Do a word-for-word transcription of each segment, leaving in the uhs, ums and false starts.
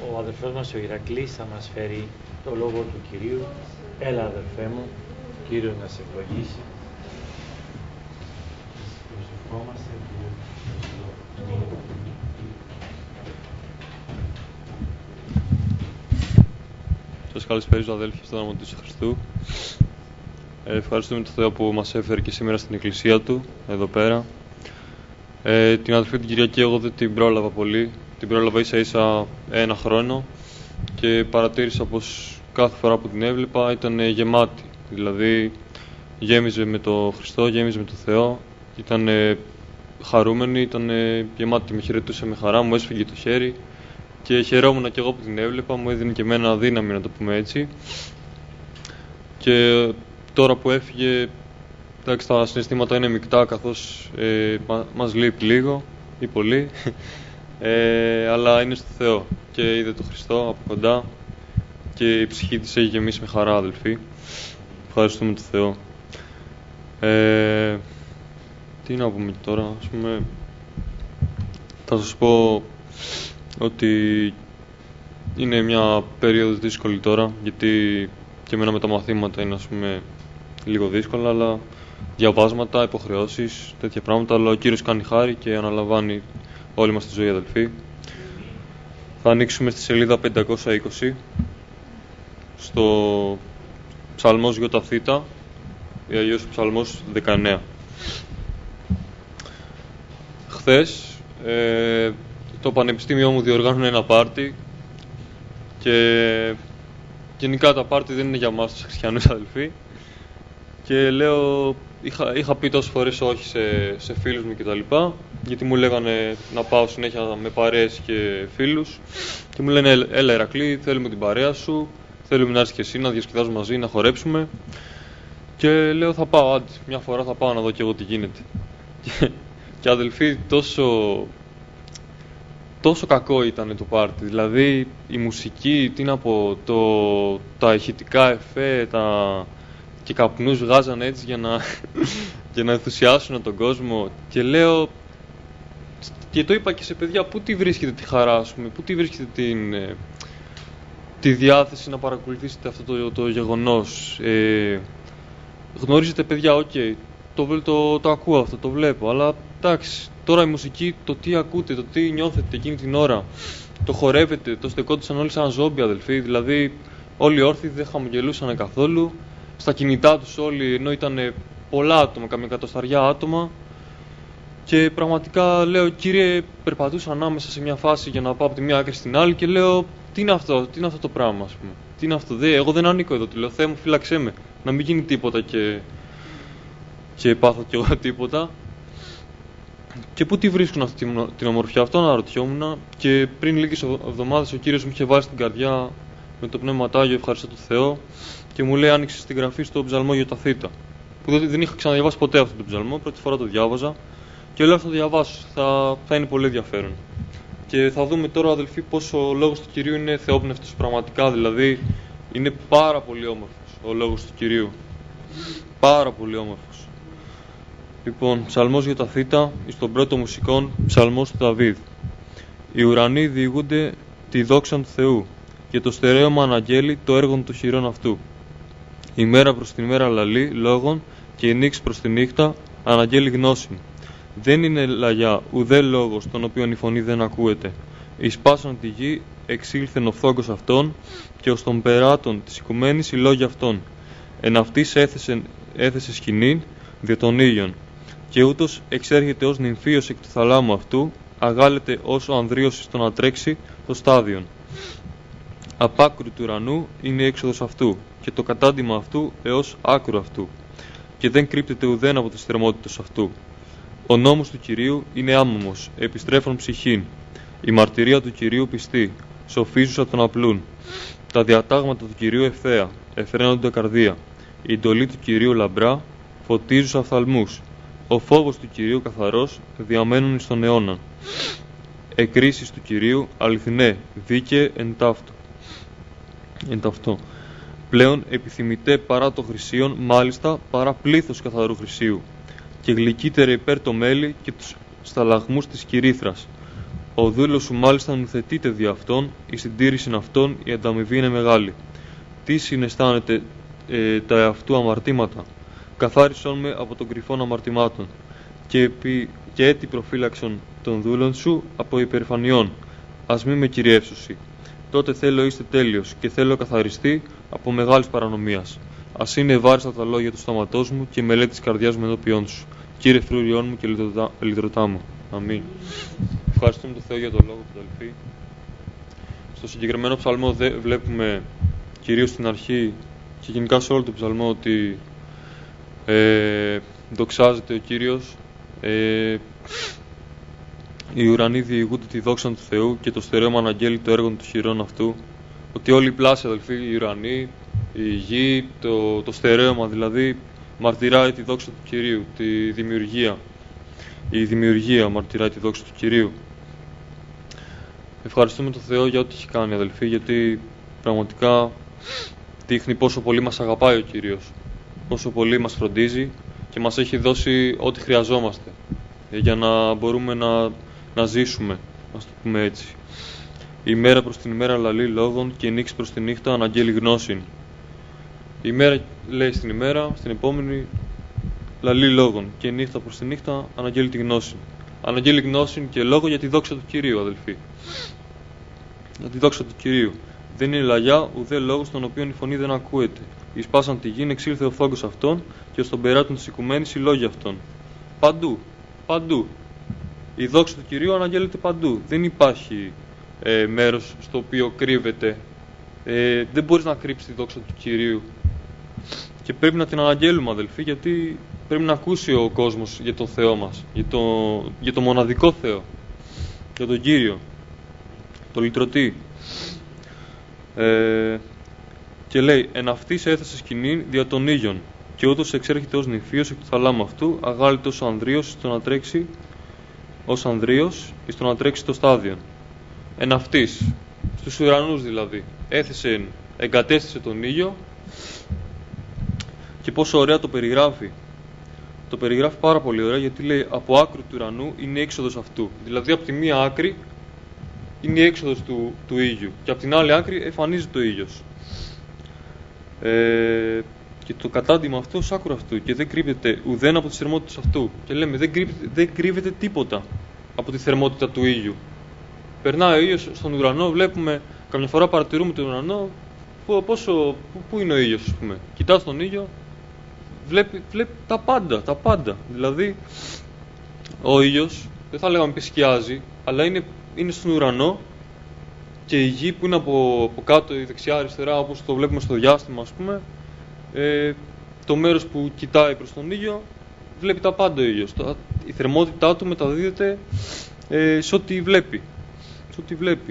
ο αδερφός μας ο Ηρακλής θα μας φέρει το Λόγο του Κυρίου. Έλα αδερφέ μου, Κύριος να σε ευλογήσει. Προσευχόμαστε που Σας καλησπέριζω αδέλφια στον όνομα του Ιησού Χριστού. Ε, ευχαριστούμε τον Θεό που μας έφερε και σήμερα στην εκκλησία Του, εδώ πέρα. Ε, την αδελφή την Κυριακή εγώ δεν την πρόλαβα πολύ. Την πρόλαβα ίσα ίσα ένα χρόνο και παρατήρησα πως κάθε φορά που την έβλεπα ήταν γεμάτη. Δηλαδή γέμιζε με το Χριστό, γέμιζε με το Θεό. Ήταν χαρούμενη, ήταν γεμάτη, με χαιρετούσε με χαρά, μου έσφυγε το χέρι. Και χαιρόμουν και εγώ που την έβλεπα, μου έδινε και εμένα δύναμη, να το πούμε έτσι. Και τώρα που έφυγε, εντάξει, τα συναισθήματα είναι μεικτά, καθώς ε, μα, μας λείπει λίγο ή πολύ, ε, αλλά είναι στο Θεό και είδε τον Χριστό από κοντά και η ψυχή της έχει γεμίσει με χαρά, αδελφοί. Ευχαριστούμε τον Θεό. Ε, τι να πούμε τώρα, ας πούμε, θα σας πω ότι είναι μια περίοδος δύσκολη τώρα, γιατί και εμένα με τα μαθήματα είναι, ας πούμε, λίγο δύσκολα, αλλά διαβάσματα, υποχρεώσεις, τέτοια πράγματα, αλλά ο Κύριος κάνει χάρη και αναλαμβάνει όλη μας τη ζωή, αδελφοί. Θα ανοίξουμε στη σελίδα πεντακόσια είκοσι, στο Ψαλμός ΙΘ, ή αλλιώς Ψαλμός δεκαεννέα. Χθες, ε, το πανεπιστήμιο μου διοργάνωνε ένα πάρτι και γενικά τα πάρτι δεν είναι για εμάς τους χριστιανούς, αδελφοί, και λέω, είχα, είχα πει τόσες φορές όχι σε, σε φίλους μου κτλ, γιατί μου λέγανε να πάω συνέχεια με παρέες και φίλους και μου λένε έλα Ηρακλή, θέλουμε την παρέα σου, θέλουμε να έρθεις και εσύ να διασκεδάζουμε μαζί, να χορέψουμε, και λέω θα πάω, άντε, μια φορά θα πάω να δω και εγώ τι γίνεται. Και, και αδελφοί, τόσο Τόσο κακό ήταν το πάρτι, δηλαδή η μουσική, τι να πω, το, τα ηχητικά εφέ, τα, και καπνούς βγάζαν έτσι για να, για να ενθουσιάσουν τον κόσμο, και λέω, και το είπα και σε παιδιά, πού τη βρίσκετε τη χαρά, ας πούμε, πού τη βρίσκετε την, τη διάθεση να παρακολουθήσετε αυτό το, το γεγονός. Ε, γνωρίζετε παιδιά, οκ, okay, το, το, το ακούω αυτό, το βλέπω, αλλά εντάξει, τώρα η μουσική, το τι ακούτε, το τι νιώθετε εκείνη την ώρα, το χορεύετε, το στεκόντουσαν όλοι σαν ζόμπι, αδελφοί. Δηλαδή, όλοι όρθιοι δεν χαμογελούσαν καθόλου. Στα κινητά τους όλοι, ενώ ήταν πολλά άτομα, καμιά εκατοσταριά άτομα. Και πραγματικά λέω, Κύριε, περπατούσα ανάμεσα σε μια φάση για να πάω από τη μία άκρη στην άλλη και λέω, τι είναι αυτό, τι είναι αυτό το πράγμα, ας πούμε. Τι είναι αυτό, δε, εγώ δεν ανήκω εδώ, του λέω, Θεέ μου, φύλαξέ με, να μην γίνει τίποτα και, και πάθω κι εγώ τίποτα. Και πού τη βρίσκουν αυτή την ομορφιά, αυτό αναρωτιόμουν, και πριν λίγες εβδομάδες ο Κύριος μου είχε βάλει στην καρδιά με το Πνεύμα Άγιο, ευχαριστώ τον Θεό, και μου λέει άνοιξε στην γραφή στο Ψαλμό ΙΘ, που δεν, δεν είχα ξαναδιαβάσει ποτέ αυτόν τον ψαλμό, πρώτη φορά το διάβαζα και λέω θα το διαβάσω, θα, θα είναι πολύ ενδιαφέρον. Και θα δούμε τώρα, αδελφοί, πως ο λόγος του Κυρίου είναι θεόπνευτος πραγματικά, δηλαδή είναι πάρα πολύ όμορφος ο λόγος του Κυρίου, πάρα πολύ όμορφος. Λοιπόν, Ψαλμός ΙΘ, εις τον πρώτο μουσικών, Ψαλμός του Δαβίδ. Οι ουρανοί διηγούνται τη δόξα του Θεού, και το στερέωμα αναγγέλει το έργο των χειρών αυτού. Η μέρα προς την μέρα λαλεί λόγων, και η νύχτα προς τη νύχτα αναγγέλει γνώση. Δεν είναι λαγιά ουδέ λόγος, τον οποίον η φωνή δεν ακούεται. Εις πάσαν τη γη εξήλθεν ο φόγκος αυτών, και ως των περάτων της οικουμένης οι λόγοι αυτών. Εν αυτής έθεσε, έθεσε σκηνήν δια των ήλιων. Και ούτως εξέρχεται ως νυμφίος εκ του θαλάμου αυτού, αγάλεται ως ο ανδρίος στο να τρέξει το στάδιον. Απ' άκρου του ουρανού είναι η έξοδος αυτού, και το κατάντημα αυτού έως άκρου αυτού, και δεν κρύπτεται ουδέν από τις θερμότητες αυτού. Ο νόμος του Κυρίου είναι άμωμος, επιστρέφων ψυχήν. Η μαρτυρία του Κυρίου πιστή, σοφίζουσα τον απλούν. Τα διατάγματα του Κυρίου ευθέα, εφραίνονται καρδία. Η εντολή του Κυρίου λαμπρά, φωτίζουσα φθαλμούς. Ο φόβος του Κυρίου καθαρός, διαμένουν εις τον αιώνα. Εκρίσεις του Κυρίου αληθινέ, δίκαιε εν ταύτο. Εν ταυτό. Πλέον επιθυμητέ παρά το χρυσίον, μάλιστα παρά πλήθος καθαρού χρυσίου, και γλυκύτερε υπέρ το μέλι και τους σταλαγμούς της κυρίθρας. Ο δούλος σου μάλιστα νουθετείται δι' αυτόν, η συντήρηση αυτών, η ανταμοιβή είναι μεγάλη. Τι συναισθάνεται ε, τα εαυτού αμαρτήματα, καθάρισόν με από των κρυφών αμαρτημάτων, και, επί, και έτη προφύλαξον των δούλων σου από υπερφανιών. Ας μη με κυριεύσουσι. Τότε θέλω είστε τέλειος και θέλω καθαριστεί από μεγάλης παρανομίας. Ας είναι ευάριστα τα λόγια του στόματός μου και η μελέτη της καρδιάς μου ενώπιόν σου. Κύριε φρούριόν μου και λυτρωτά μου. Αμήν. Ευχαριστούμε τον Θεό για τον λόγο του, αδελφοί. Στο συγκεκριμένο ψαλμό δε, βλέπουμε κυρίως στην αρχή και γενικά σε όλο το ψαλμό ότι ε, δοξάζεται ο Κύριος, ε, οι ουρανοί διηγούνται τη δόξα του Θεού και το στερέωμα αναγγέλει το έργο του χειρών αυτού, ότι όλοι οι πλάσιοι, αδελφοί, οι ουρανοί, η γη, το, το στερέωμα δηλαδή μαρτυράει τη δόξα του Κυρίου, τη δημιουργία. Η δημιουργία μαρτυράει τη δόξα του Κυρίου. Ευχαριστούμε τον Θεό για ό,τι έχει κάνει, αδελφοί, γιατί πραγματικά δείχνει πόσο πολύ μας αγαπάει ο Κύριος, πόσο πολύ μας φροντίζει και μας έχει δώσει ό,τι χρειαζόμαστε για να μπορούμε να, να ζήσουμε, ας το πούμε έτσι. Η μέρα προς την ημέρα λαλεί λόγων και η νύχτα προς τη νύχτα αναγγέλει γνώσιν. Η μέρα λέει στην ημέρα, στην επόμενη λαλεί λόγων και η νύχτα προς τη νύχτα αναγγέλει τη γνώση. Αναγγέλει γνώση και λόγο για τη δόξα του Κυρίου, αδελφοί. Για τη δόξα του Κυρίου. Δεν είναι λαγιά ουδέ λόγος τον οποίον η φωνή δεν ακούεται. Εις πάσαν τη γη εξήλθε ο φόγκος αυτών και στον περάτων της οικουμένης οι λόγοι αυτών. Παντού, παντού. Η δόξα του Κυρίου αναγγέλλεται παντού. Δεν υπάρχει ε, μέρος στο οποίο κρύβεται. Ε, δεν μπορείς να κρύψεις τη δόξα του Κυρίου. Και πρέπει να την αναγγέλουμε, αδελφοί, γιατί πρέπει να ακούσει ο κόσμος για τον Θεό μας, για το, για το μοναδικό Θεό, για τον Κύριο, τον λυτρωτή. Ε, και λέει, εν αυτής έθεσε σκηνή δια των ήλιων, και ούτως εξέρχεται ως νηφίος εκ του θαλάμου αυτού, αγάλυτος ο ανδρείος στο να τρέξει, ως ανδρείος στο να τρέξει το στάδιο. Εν αυτής, στους ουρανούς δηλαδή, έθεσε, εγκατέστησε τον ήλιο. Και πόσο ωραία το περιγράφει. Το περιγράφει πάρα πολύ ωραία, γιατί λέει από άκρου του ουρανού είναι η έξοδος αυτού. Δηλαδή από τη μία άκρη είναι η έξοδος του, του ήλιου και από την άλλη άκρη εμφανίζεται ο ήλιος. Ε, και το κατάντημα αυτό ως άκρου αυτού και δεν κρύβεται ουδέν από τις θερμότητες αυτού. Και λέμε δεν κρύβεται, δεν κρύβεται τίποτα από τη θερμότητα του ήλιου. Περνάει ο ήλιος στον ουρανό, βλέπουμε, καμιά φορά παρατηρούμε τον ουρανό, πόσο, πού είναι ο ήλιος, ας πούμε. Κοιτάς τον ήλιο, βλέπει, βλέπει τα πάντα, τα πάντα. Δηλαδή, ο ήλιος, δεν θα λέγαμε επισκιάζει, αλλά είναι, είναι στον ουρανό και η γη που είναι από, από κάτω, η δεξιά-αριστερά, όπως το βλέπουμε στο διάστημα, ας πούμε, ε, το μέρος που κοιτάει προς τον ήλιο, βλέπει τα πάντα ο ήλιος. Η θερμότητά του μεταδίδεται ε, σε ό,τι βλέπει. Σε ό,τι βλέπει.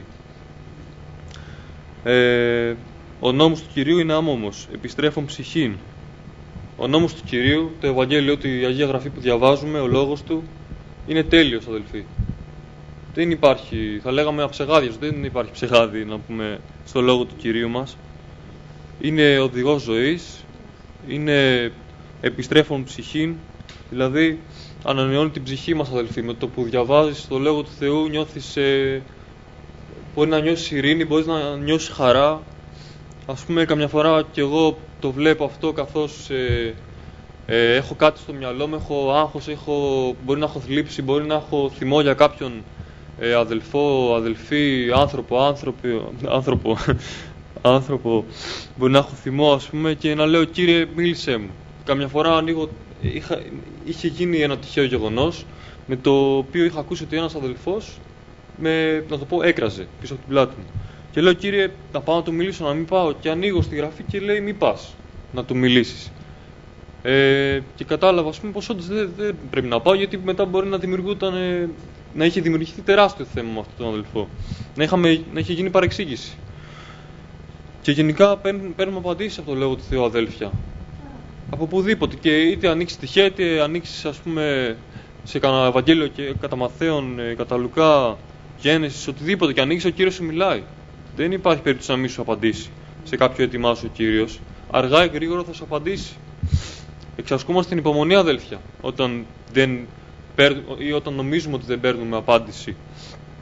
Ε, ο νόμος του Κυρίου είναι άμωμος, επιστρέφων ψυχήν. Ο νόμος του Κυρίου, το Ευαγγέλιο, η Αγία Γραφή που διαβάζουμε, ο λόγος του, είναι τέλειος, αδελφοί. Δεν υπάρχει, θα λέγαμε αψεγάδιος, δεν υπάρχει ψεγάδι, να πούμε, στο λόγο του Κυρίου μας. Είναι οδηγός ζωής, είναι επιστρέφων ψυχήν, δηλαδή ανανεώνει την ψυχή μας, αδελφοί. Με το που διαβάζεις το λόγο του Θεού νιώθεις, ε, μπορεί να νιώσεις ειρήνη, μπορείς να νιώσεις χαρά. Ας πούμε, καμιά φορά κι εγώ το βλέπω αυτό καθώς ε, ε, έχω κάτι στο μυαλό μου, έχω άγχος, έχω, μπορεί να έχω θλίψη, μπορεί να έχω θυμό για κάποιον ε, αδελφό, αδελφή, άνθρωπο, άνθρωπο, άνθρωπο, άνθρωπο, μπορεί να έχω θυμό, ας πούμε, και να λέω, Κύριε, μίλησέ μου. Καμιά φορά ανοίγω, είχα, είχε γίνει ένα τυχαίο γεγονός, με το οποίο είχα ακούσει ότι ένας αδελφός, με, να το πω, έκραζε πίσω από την πλάτη μου. Και λέω, Κύριε, να πάω να του μιλήσω, να μην πάω. Και ανοίγω στη γραφή και λέει, μη πας να του μιλήσεις. Ε, και κατάλαβα, ας πούμε, πως όντως δεν, δεν πρέπει να πάω, γιατί μετά μπορεί να δημιουργούταν, ε, να είχε δημιουργηθεί τεράστιο θέμα με αυτόν τον αδελφό. Να, είχαμε, να είχε γίνει παρεξήγηση. Και γενικά παίρνουμε απαντήσεις από το λόγο του Θεού, αδέλφια. Από οπουδήποτε. Και είτε ανοίξει τυχαία, είτε ανοίξει, ας πούμε, σε κανένα Ευαγγέλιο και κατά Μαθαίον, κατά Λουκά, Γένεσης, οτιδήποτε και ανοίξει, ο Κύριος σου μιλάει. Δεν υπάρχει περίπτωση να μην σου απαντήσει σε κάποιο έτοιμά σου ο Κύριος. Αργά ή γρήγορα θα σου απαντήσει. Εξασκούμαστε την υπομονή, αδέλφια, όταν δεν παίρν, ή όταν νομίζουμε ότι δεν παίρνουμε απάντηση.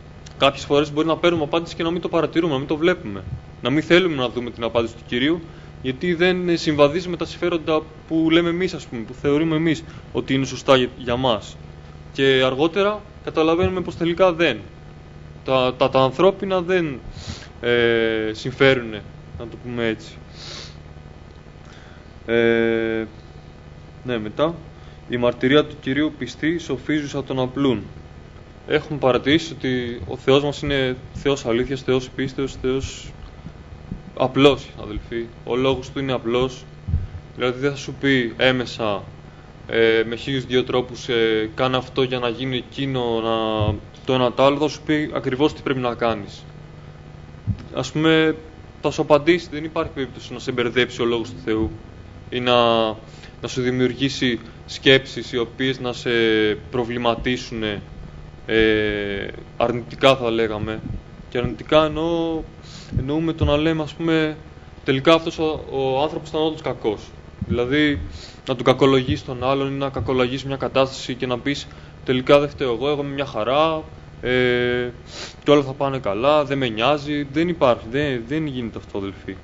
κάποιες φορές μπορεί να παίρνουμε απάντηση και να μην το παρατηρούμε, να μην το βλέπουμε. Να μην θέλουμε να δούμε την απάντηση του Κυρίου, γιατί δεν συμβαδίζει με τα συμφέροντα που λέμε εμείς, ας πούμε, που θεωρούμε εμείς ότι είναι σωστά για, για μας. Και αργότερα καταλαβαίνουμε πως τελικά δεν. Τα, τα, τα ανθρώπινα δεν ε, συμφέρουν, να το πούμε έτσι. Ε, ναι, μετά. Η μαρτυρία του Κυρίου πιστή σοφίζουσα των απλούν. Έχουμε παρατηρήσει ότι ο Θεός μας είναι Θεός αλήθειας, Θεός πίστεως, Θεός απλός, αδελφοί. Ο λόγος του είναι απλός. Δηλαδή δεν θα σου πει έμεσα ε, με χίλιους δύο τρόπους ε, κάνε αυτό για να γίνει εκείνο, να, το ένα το άλλο. Θα σου πει ακριβώς τι πρέπει να κάνεις. Ας πούμε, θα σου απαντήσει, δεν υπάρχει περίπτωση να σε μπερδέψει ο λόγος του Θεού ή να, να σου δημιουργήσει σκέψεις οι οποίες να σε προβληματίσουν ε, αρνητικά, θα λέγαμε. Και αρνητικά εννοώ, εννοούμε το να λέμε, ας πούμε, τελικά αυτός ο, ο άνθρωπος ήταν όντως κακός. Δηλαδή να του κακολογείς τον άλλον ή να κακολογείς μια κατάσταση και να πεις τελικά δεν φταίω εγώ, εγώ είμαι μια χαρά ε, και όλα θα πάνε καλά, δεν με νοιάζει. Δεν υπάρχει, δεν, δεν γίνεται αυτό, αδελφοί.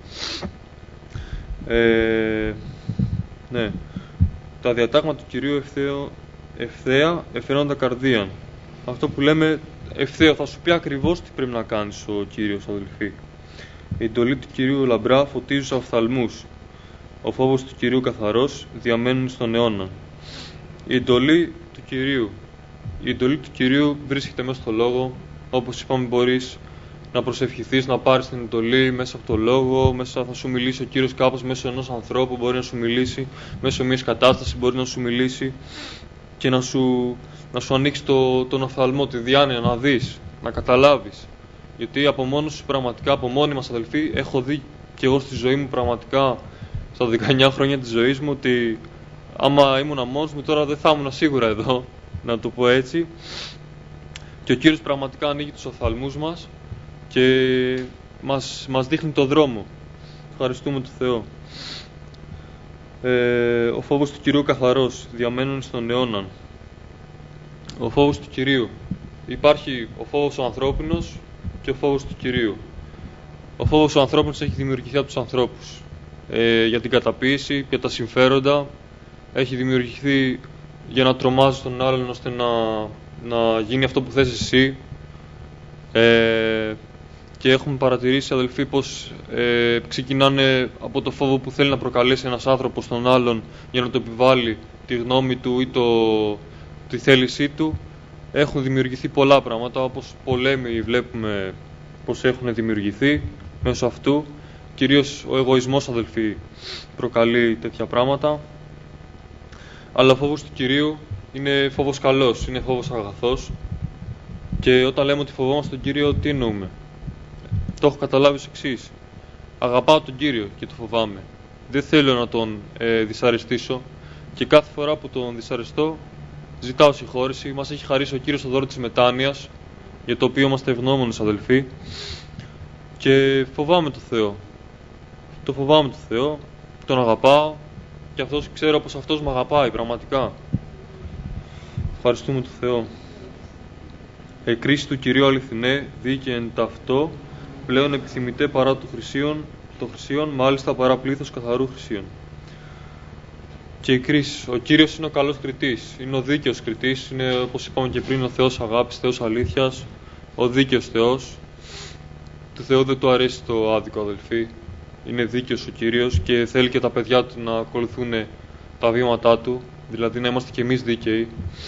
Ε, ναι. Τα διατάγματα του Κυρίου ευθέω, ευθέα εφαιρώντα καρδίαν. Αυτό που λέμε ευθέω, θα σου πει ακριβώς τι πρέπει να κάνεις ο Κύριος, αδελφοί. Η εντολή του Κυρίου λαμπρά φωτίζουσα οφθαλμούς. Ο φόβος του Κυρίου καθαρός διαμένουν στον αιώνα. Η εντολή του Κυρίου. Η εντολή του Κυρίου βρίσκεται μέσα στο λόγο. Όπως είπαμε, μπορείς να προσευχηθείς, να πάρεις την εντολή μέσα από το λόγο. Μέσα θα σου μιλήσει ο Κύριος κάπως μέσω ενός ανθρώπου, μπορεί να σου μιλήσει μέσω μιας κατάστασης, μπορεί να σου μιλήσει και να σου, να σου ανοίξει το, τον οφθαλμό, τη διάνοια, να δεις, να καταλάβεις. Γιατί από μόνος σου, πραγματικά, από μόνοι μας, αδελφοί, έχω δει και εγώ στη ζωή μου πραγματικά στα δεκαεννιά χρόνια της ζωής μου ότι άμα ήμουν μόνος μου τώρα δεν θα ήμουν σίγουρα εδώ, να το πω έτσι. Και ο Κύριος πραγματικά ανοίγει τους οφθαλμούς μας και μας, μας δείχνει το δρόμο. Ευχαριστούμε τον Θεό. Ε, ο φόβος του Κυρίου καθαρός, διαμένουν στον αιώνα. Ο φόβος του Κυρίου. Υπάρχει ο φόβος ο ανθρώπινος και ο φόβος του Κυρίου. Ο φόβος ο ανθρώπινος έχει δημιουργηθεί από τους ανθρώπους. Ε, για την καταποίηση, για τα συμφέροντα. Έχει δημιουργηθεί για να τρομάζει τον άλλον ώστε να, να γίνει αυτό που θες εσύ. Ε, και έχουμε παρατηρήσει, αδελφοί, πως ε, ξεκινάνε από το φόβο που θέλει να προκαλέσει ένας άνθρωπος στον άλλον για να το επιβάλλει τη γνώμη του ή το, τη θέλησή του. Έχουν δημιουργηθεί πολλά πράγματα, όπως πολέμοι βλέπουμε πως έχουν δημιουργηθεί μέσω αυτού. Κυρίως ο εγωισμός, αδελφοί, προκαλεί τέτοια πράγματα. Αλλά ο φόβος του Κυρίου είναι φόβος καλός, είναι φόβος αγαθός. Και όταν λέμε ότι φοβόμαστε τον Κύριο, τι εννοούμε? Το έχω καταλάβει ως εξής. Αγαπάω τον Κύριο και το φοβάμαι. Δεν θέλω να τον ε, δυσαρεστήσω και κάθε φορά που τον δυσαρεστώ ζητάω συγχώρεση. Μας έχει χαρίσει ο Κύριος το δώρο της μετάνοιας, για το οποίο είμαστε ευγνώμονες, αδελφοί. Και φοβάμαι τον Θεό. Το φοβάμαι τον Θεό, τον αγαπάω και αυτός, ξέρω πως αυτός με αγαπάει πραγματικά. Ευχαριστούμε τον Θεό. Ε, κρίση του Κυρίου αληθινέ, δίκαι εν ταυτό, πλέον επιθυμητέ παρά του χρυσίων, το χρυσίων, μάλιστα παρά πλήθος καθαρού χρυσίων. Και η κρίση, ο Κύριος είναι ο καλός κριτής, είναι ο δίκαιος κριτής, είναι, όπως είπαμε και πριν, ο Θεός αγάπης, Θεός αλήθειας, ο δίκαιος Θεός. Του Θεού δεν του αρέσει το άδικο, αδελφοί. Είναι δίκαιος ο Κύριος και θέλει και τα παιδιά του να ακολουθούν τα βήματά του, δηλαδή να είμαστε κι εμείς δίκαιοι.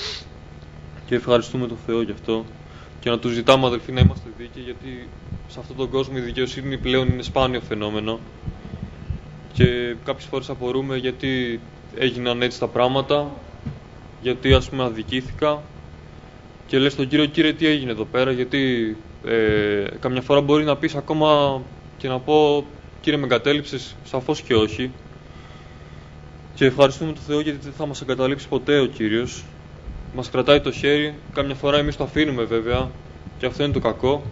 Και ευχαριστούμε τον Θεό γι' αυτό. Και να του ζητάμε, αδελφοί, να είμαστε δίκαιοι, γιατί σε αυτόν τον κόσμο η δικαιοσύνη πλέον είναι σπάνιο φαινόμενο. Και κάποιες φορές απορούμε γιατί έγιναν έτσι τα πράγματα, γιατί, ας πούμε, αδικήθηκα. Και λες στον Κύριο, Κύριε, τι έγινε εδώ πέρα, γιατί ε, καμιά φορά μπορεί να πεις ακόμα και να πω, Κύριε, με εγκατέλειψες? Σαφώς και όχι. Και ευχαριστούμε τον Θεό γιατί δεν θα μας εγκαταλείψει ποτέ ο Κύριος. Μας κρατάει το χέρι, κάμια φορά εμείς το αφήνουμε βέβαια, και αυτό είναι το κακό.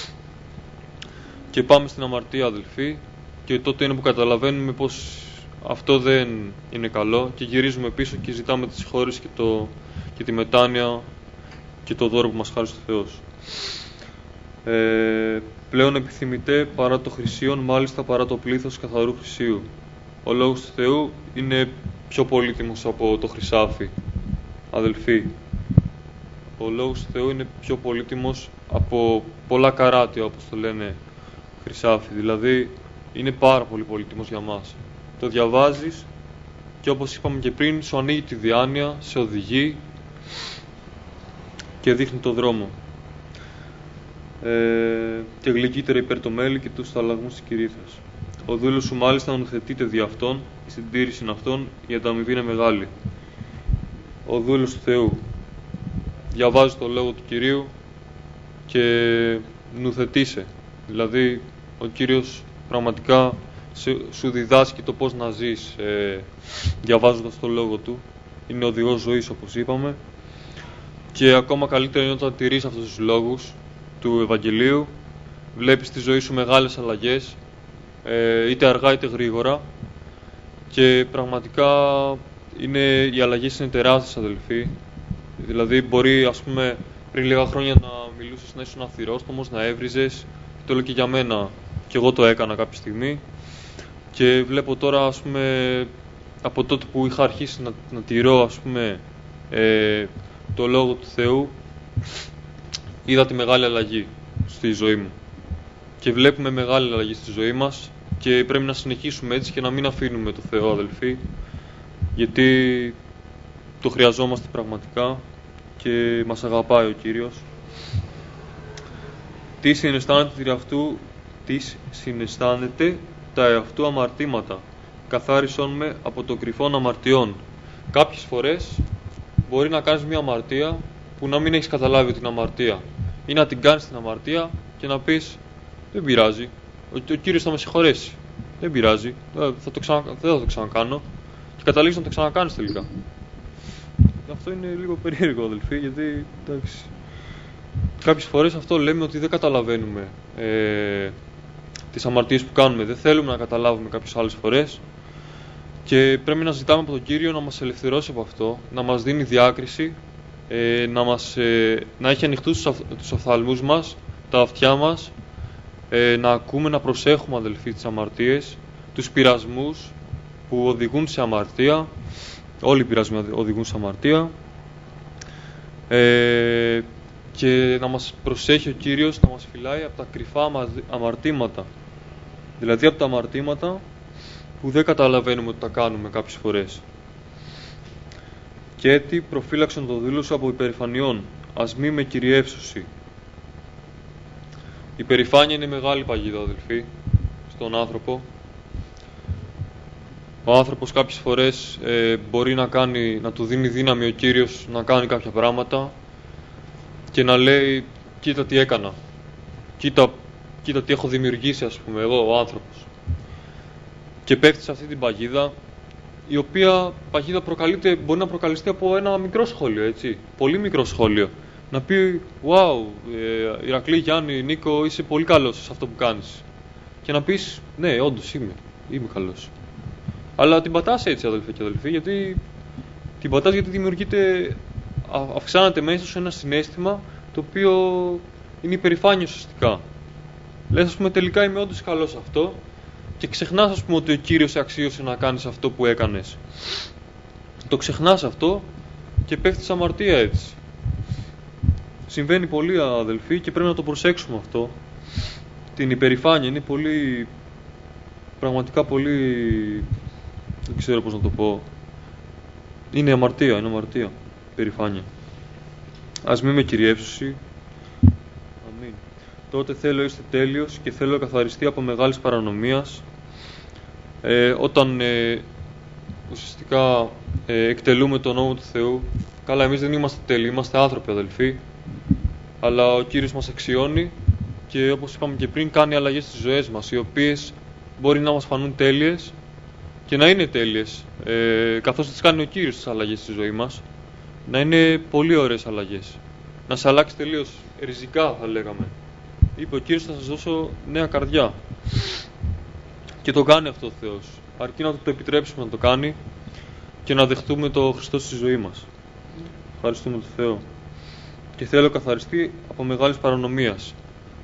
Και πάμε στην αμαρτία, αδελφοί, και τότε είναι που καταλαβαίνουμε πως αυτό δεν είναι καλό και γυρίζουμε πίσω και ζητάμε τη συγχώρεση και, το, και τη μετάνοια και το δώρο που μας χάρισε ο Θεός. Ε, πλέον επιθυμητέ παρά το χρυσίον, μάλιστα παρά το πλήθος καθαρού χρυσίου. Ο λόγος του Θεού είναι πιο πολύτιμος από το χρυσάφι, αδελφοί. Ο λόγος του Θεού είναι πιο πολύτιμος από πολλά καράτια, όπως το λένε, χρυσάφι. Δηλαδή, είναι πάρα πολύ πολύτιμος για μας. Το διαβάζεις και, όπως είπαμε και πριν, σου ανοίγει τη διάνοια, σε οδηγεί και δείχνει το δρόμο. Ε, και γλυκύτερα υπέρ το μέλι και τους θαλαγμούς της κυρίθας. Ο δούλος σου μάλιστα ονοθετείται δι' αυτόν, στην τήρηση αυτών, η ανταμοιβή είναι μεγάλη. Ο δούλος του Θεού διαβάζει το λόγο του Κυρίου και νουθετείσαι. Δηλαδή, ο Κύριος πραγματικά σου διδάσκει το πώς να ζεις ε, διαβάζοντας το λόγο του. Είναι οδηγός ζωής, όπως είπαμε. Και ακόμα καλύτερα είναι όταν τηρείς αυτούς τους λόγους του Ευαγγελίου, βλέπεις στη ζωή σου μεγάλες αλλαγές, ε, είτε αργά είτε γρήγορα, και πραγματικά είναι, οι αλλαγές είναι τεράστιες, αδελφοί. Δηλαδή, μπορεί, ας πούμε, πριν λίγα χρόνια να μιλούσες, να ήσουν αυθυρόστομος, να έβριζες. Το λέω και για μένα, και εγώ το έκανα κάποια στιγμή. Και βλέπω τώρα, ας πούμε, από τότε που είχα αρχίσει να, να τηρώ, ας πούμε, ε, το Λόγο του Θεού, είδα τη μεγάλη αλλαγή στη ζωή μου. Και βλέπουμε μεγάλη αλλαγή στη ζωή μας και πρέπει να συνεχίσουμε έτσι και να μην αφήνουμε το Θεό, αδελφοί, γιατί το χρειαζόμαστε πραγματικά και μας αγαπάει ο Κύριος. Τι συναισθάνεται αυτού, τι συναισθάνεται τα εαυτού αμαρτήματα, καθάρισον με από το κρυφόν αμαρτιών. Κάποιες φορές μπορεί να κάνεις μια αμαρτία που να μην έχεις καταλάβει ότι είναι αμαρτία, ή να την κάνεις την αμαρτία και να πεις δεν πειράζει, ο, ο Κύριος θα με συγχωρέσει, δεν πειράζει, θα το ξανα, δεν θα το ξανακάνω, και καταλήγεις να το ξανακάνεις τελικά. Αυτό είναι λίγο περίεργο, αδελφοί, γιατί εντάξει, κάποιες φορές αυτό λέμε ότι δεν καταλαβαίνουμε ε, τις αμαρτίες που κάνουμε, δεν θέλουμε να καταλάβουμε κάποιες άλλες φορές, και πρέπει να ζητάμε από τον Κύριο να μας ελευθερώσει από αυτό, να μας δίνει διάκριση, ε, να, μας, ε, να έχει ανοιχτούς τους, τους οφθαλμούς μας, τα αυτιά μας, ε, να ακούμε, να προσέχουμε, αδελφοί, τις αμαρτίες, τους πειρασμούς που οδηγούν σε αμαρτία. Όλοι οι πειρασμοί οδηγούν σε αμαρτία, ε, και να μας προσέχει ο Κύριος, να μας φυλάει από τα κρυφά αμαρτήματα, δηλαδή από τα αμαρτήματα που δεν καταλαβαίνουμε ότι τα κάνουμε κάποιες φορές. Και έτσι προφύλαξον το δούλο σου από υπερηφανιών, ας μη με κυριεύσουσι. Η υπερηφάνεια είναι μεγάλη παγίδα, αδελφοί, στον άνθρωπο. Ο άνθρωπος κάποιες φορές ε, μπορεί να, κάνει, να του δίνει δύναμη ο Κύριος να κάνει κάποια πράγματα και να λέει κοίτα τι έκανα, κοίτα, κοίτα τι έχω δημιουργήσει, ας πούμε, εγώ ο άνθρωπος. Και πέφτει σε αυτή την παγίδα, η οποία παγίδα προκαλείται, μπορεί να προκαλεστεί από ένα μικρό σχόλιο, έτσι, πολύ μικρό σχόλιο. Να πει wow, ε, Ηρακλή, Γιάννη, Νίκο, είσαι πολύ καλός σε αυτό που κάνεις. Και να πεις ναι, όντως είμαι, είμαι καλός. Αλλά την πατάς έτσι, αδελφοί και αδελφοί, γιατί την πατάς γιατί δημιουργείται, αυξάνεται μέσα σου ένα συναίσθημα το οποίο είναι υπερηφάνεια ουσιαστικά. Λες, ας πούμε, τελικά είμαι όντως καλός σε αυτό, και ξεχνάς, ας πούμε, ότι ο Κύριος σε αξίωσε να κάνεις αυτό που έκανες. Το ξεχνάς αυτό και πέφτεις αμαρτία έτσι. Συμβαίνει πολύ, αδελφοί, και πρέπει να το προσέξουμε αυτό. Την υπερηφάνεια είναι πολύ, πραγματικά πολύ, δεν ξέρω πώς να το πω. Είναι αμαρτία, είναι αμαρτία, υπερηφάνεια. Ας μη με κυριεύσουσι. Αμήν. Τότε θέλω είστε τέλειος και θέλω καθαριστεί από μεγάλης παρανομίας. Ε, όταν ε, ουσιαστικά ε, εκτελούμε τον νόμο του Θεού, καλά, εμείς δεν είμαστε τέλειοι, είμαστε άνθρωποι, αδελφοί, αλλά ο Κύριος μας αξιώνει και, όπως είπαμε και πριν, κάνει αλλαγές στις ζωές μας, οι οποίες μπορεί να μας φανούν τέλειες και να είναι τέλειες, ε, καθώς τις κάνει ο Κύριος τις αλλαγές στη ζωή μας, να είναι πολύ ωραίες αλλαγές, να σε αλλάξει τελείως ριζικά, θα λέγαμε. Είπε ο Κύριος, θα σας δώσω νέα καρδιά. Και το κάνει αυτό ο Θεός. Αρκεί να το επιτρέψουμε να το κάνει και να δεχτούμε το Χριστό στη ζωή μας. Ευχαριστούμε τον Θεό. Και θέλω καθαριστεί από μεγάλης παρανομίας.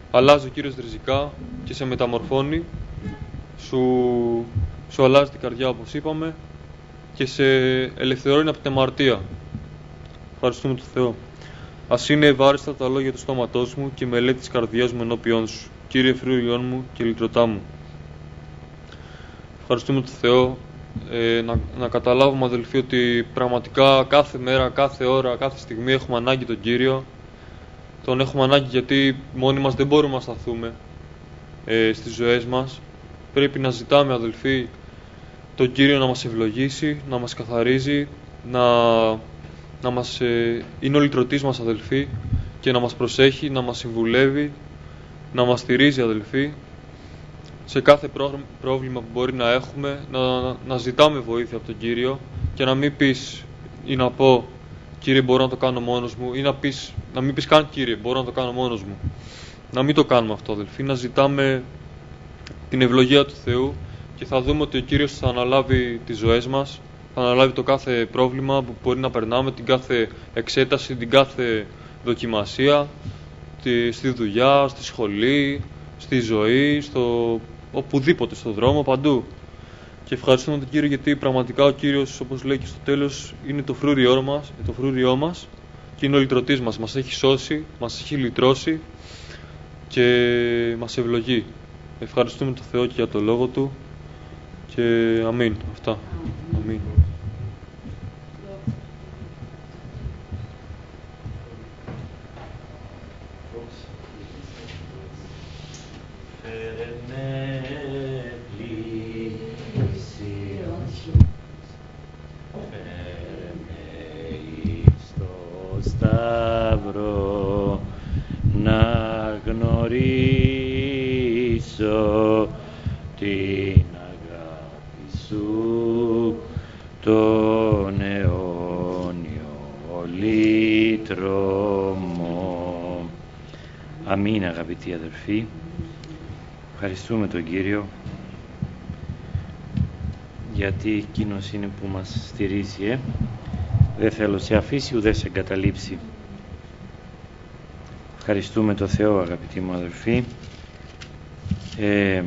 αλλάζει ο Κύριος ριζικά και σε μεταμορφώνει, σου, σου αλλάζει την καρδιά όπως είπαμε και σε ελευθερώνει από την αμαρτία. Ευχαριστούμε τον Θεό. Ας είναι ευάριστα τα λόγια του στόματός μου και η μελέτη της καρδιάς μου ενώπιόν σου, Κύριε φρούριόν μου και λυτρωτά μου. Ευχαριστούμε τον Θεό. Ε, να, να καταλάβουμε, αδελφοί, ότι πραγματικά κάθε μέρα, κάθε ώρα, κάθε στιγμή έχουμε ανάγκη τον Κύριο. Τον έχουμε ανάγκη γιατί μόνοι μας δεν μπορούμε να σταθούμε ε, στις ζωές μας. Πρέπει να ζητάμε, αδελφοί, τον Κύριο να μας ευλογήσει, να μας καθαρίζει, να, να μας, ε, είναι ο λυτρωτής μας, αδελφοί, και να μας προσέχει, να μας συμβουλεύει, να μας στηρίζει, αδελφοί, σε κάθε πρόβλημα που μπορεί να έχουμε, να, να, να ζητάμε βοήθεια από τον Κύριο και να μην πεις ή να πω Κύριε μπορώ να το κάνω μόνος μου, ή να, πεις, να μην πεις καν Κύριε μπορώ να το κάνω μόνος μου. Να μην το κάνουμε αυτό, αδελφοί, να ζητάμε την ευλογία του Θεού και θα δούμε ότι ο Κύριος θα αναλάβει τις ζωές μας, θα αναλάβει το κάθε πρόβλημα που μπορεί να περνάμε, την κάθε εξέταση, την κάθε δοκιμασία, τη, στη δουλειά, στη σχολή, στη ζωή, στο οπουδήποτε, στον δρόμο, παντού. Και ευχαριστούμε τον Κύριο γιατί πραγματικά ο Κύριος, όπως λέει και στο τέλος, είναι το φρούριό μας, το φρούριό μας και είναι ο λυτρωτής μας. Μας έχει σώσει, μας έχει λυτρώσει και μας ευλογεί. Ευχαριστούμε τον Θεό και για το Λόγο Του και αμήν. Αυτά. Αμήν. Σταυρό να γνωρίσω την αγάπη σου, τον αιώνιο λύτρωμο. Αμήν, αγαπητοί αδελφοί. Ευχαριστούμε τον Κύριο γιατί εκείνος είναι που μας στηρίζει, ε? Δεν θέλω σε αφήσει ούτε σε εγκαταλείψει. Ευχαριστούμε τον Θεό, αγαπητοί μου αδελφοί. Ε,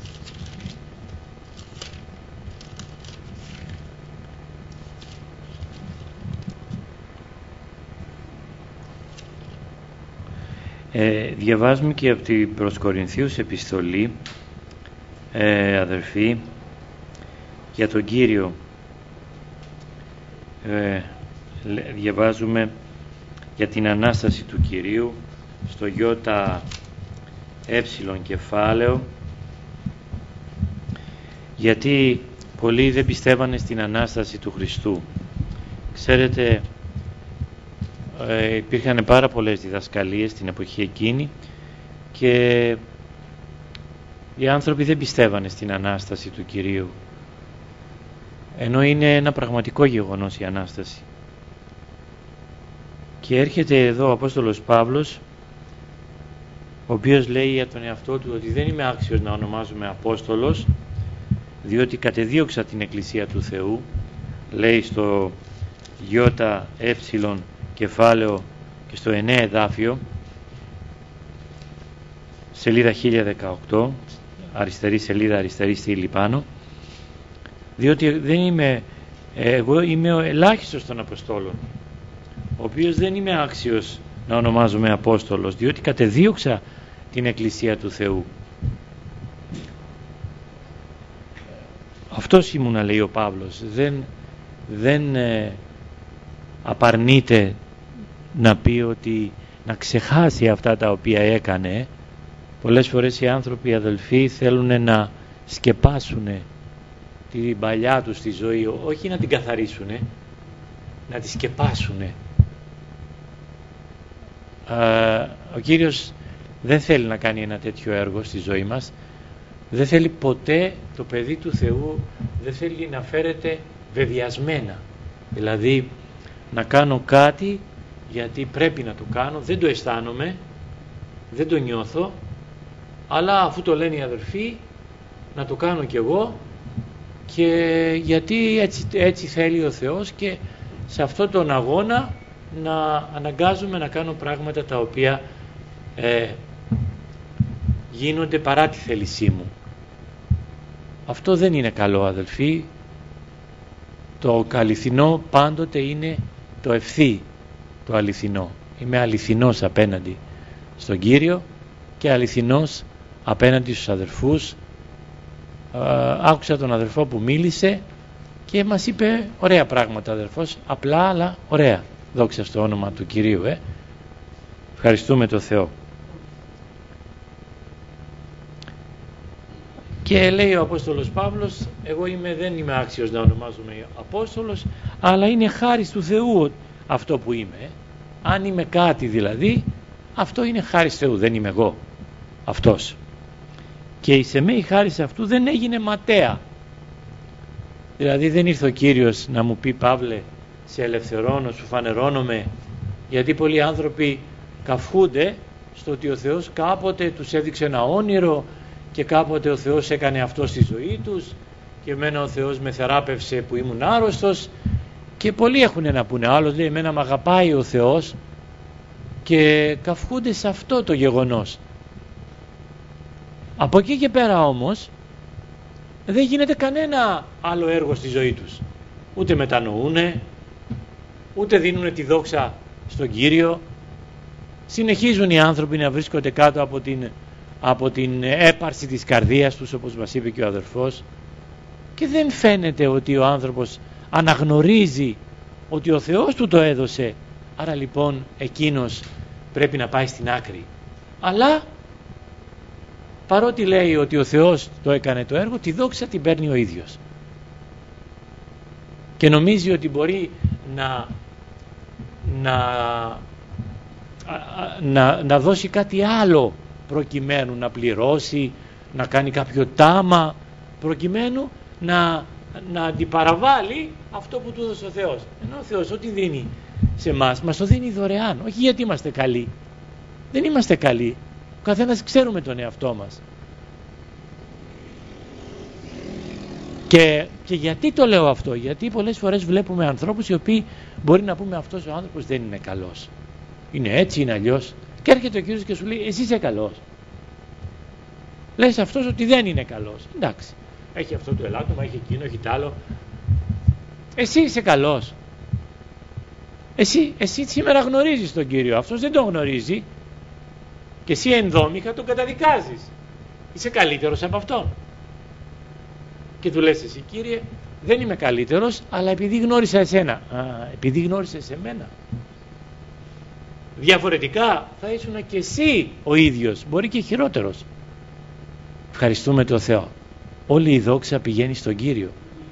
ε, διαβάζουμε και από την προς Κορινθίους επιστολή, ε, αδελφοί, για τον Κύριο. Ε, διαβάζουμε για την Ανάσταση του Κυρίου στο γιώτα έψιλον κεφάλαιο, γιατί πολλοί δεν πιστεύανε στην Ανάσταση του Χριστού. Ξέρετε, ε, υπήρχαν πάρα πολλές διδασκαλίες στην εποχή εκείνη και οι άνθρωποι δεν πιστεύανε στην Ανάσταση του Κυρίου, ενώ είναι ένα πραγματικό γεγονός η Ανάσταση. Και έρχεται εδώ ο Απόστολος Παύλος, ο οποίος λέει για τον εαυτό του ότι δεν είμαι άξιος να ονομάζομαι Απόστολος, διότι κατεδίωξα την Εκκλησία του Θεού, λέει στο γιώτα έψιλον κεφάλαιο και στο εννέα εδάφιο, σελίδα χίλια δεκαοκτώ, αριστερή σελίδα, αριστερή στήλη πάνω, διότι δεν είμαι, εγώ είμαι ο ελάχιστος των Αποστόλων, ο οποίος δεν είμαι άξιος να ονομάζομαι Απόστολος, διότι κατεδίωξα την Εκκλησία του Θεού. Αυτός ήμουνα, λέει ο Παύλος. Δεν, δεν ε, απαρνείται να πει ότι να ξεχάσει αυτά τα οποία έκανε. Πολλές φορές οι άνθρωποι, αδελφοί, θέλουν να σκεπάσουν την παλιά τους τη ζωή, όχι να την καθαρίσουν, να τη σκεπάσουν. Ο Κύριος δεν θέλει να κάνει ένα τέτοιο έργο στη ζωή μας. Δεν θέλει ποτέ το παιδί του Θεού, δεν θέλει να φέρεται βεβιασμένα, δηλαδή να κάνω κάτι γιατί πρέπει να το κάνω, δεν το αισθάνομαι, δεν το νιώθω, αλλά αφού το λένε οι αδερφοί να το κάνω κι εγώ, και γιατί έτσι, έτσι θέλει ο Θεός, και σε αυτόν τον αγώνα να αναγκάζουμε να κάνω πράγματα τα οποία ε, γίνονται παρά τη θέλησή μου. Αυτό δεν είναι καλό, αδελφοί. Το αληθινό πάντοτε είναι το ευθύ, το αληθινό. Είμαι αληθινός απέναντι στον Κύριο και αληθινός απέναντι στους αδερφούς. Άκουσα τον αδερφό που μίλησε και μας είπε ωραία πράγματα, αδερφός, απλά αλλά ωραία. Δόξα στο όνομα του Κυρίου. Ε. Ευχαριστούμε τον Θεό. Και λέει ο Απόστολος Παύλος, εγώ είμαι, δεν είμαι άξιος να ονομάζομαι Απόστολος, αλλά είναι χάρις του Θεού αυτό που είμαι. Ε. Αν είμαι κάτι δηλαδή, αυτό είναι χάρις Θεού, δεν είμαι εγώ αυτός. Και η σε με η χάρις αυτού δεν έγινε ματέα. Δηλαδή δεν ήρθε ο Κύριος να μου πει, Παύλε, σε ελευθερώνω, σου φανερώνομαι, γιατί πολλοί άνθρωποι καυχούνται στο ότι ο Θεός κάποτε τους έδειξε ένα όνειρο και κάποτε ο Θεός έκανε αυτό στη ζωή τους και εμένα ο Θεός με θεράπευσε που ήμουν άρρωστος, και πολλοί έχουν να πούνε. Άλλος λέει, εμένα μ' αγαπάει ο Θεός, και καυχούνται σε αυτό το γεγονός. Από εκεί και πέρα όμως δεν γίνεται κανένα άλλο έργο στη ζωή τους. Ούτε μετανοούνε, ούτε δίνουν τη δόξα στον Κύριο. Συνεχίζουν οι άνθρωποι να βρίσκονται κάτω από την, από την έπαρση της καρδίας τους, όπως μας είπε και ο αδερφός, και δεν φαίνεται ότι ο άνθρωπος αναγνωρίζει ότι ο Θεός του το έδωσε, άρα λοιπόν εκείνος πρέπει να πάει στην άκρη. Αλλά παρότι λέει ότι ο Θεός το έκανε το έργο, τη δόξα την παίρνει ο ίδιος και νομίζει ότι μπορεί να να, να, να δώσει κάτι άλλο προκειμένου να πληρώσει, να κάνει κάποιο τάμα, προκειμένου να, να αντιπαραβάλει αυτό που του έδωσε ο Θεός. Ενώ ο Θεός ό,τι δίνει σε εμάς μας το δίνει δωρεάν, όχι γιατί είμαστε καλοί. Δεν είμαστε καλοί. Ο καθένας ξέρουμε τον εαυτό μας. Και, και γιατί το λέω αυτό? Γιατί πολλές φορές βλέπουμε ανθρώπους οι οποίοι μπορεί να πούμε, αυτός ο άνθρωπος δεν είναι καλός, είναι έτσι, είναι αλλιώς, και έρχεται ο Κύριος και σου λέει, εσύ είσαι καλός. Λες αυτός ότι δεν είναι καλός. Εντάξει, έχει αυτό το ελάττωμα, έχει εκείνο, έχει τ' άλλο. Εσύ είσαι καλός. Εσύ, εσύ σήμερα γνωρίζεις τον Κύριο, αυτός δεν τον γνωρίζει, και εσύ ενδόμηχα τον καταδικάζεις. Είσαι καλύτερος από αυτόν. Και του λες εσύ, Κύριε, δεν είμαι καλύτερος, αλλά επειδή γνώρισα εσένα. Α, επειδή γνώρισες εμένα. Διαφορετικά θα ήσουν και εσύ ο ίδιος, μπορεί και χειρότερος. Ευχαριστούμε τον Θεό. Όλη η δόξα πηγαίνει στον Κύριο.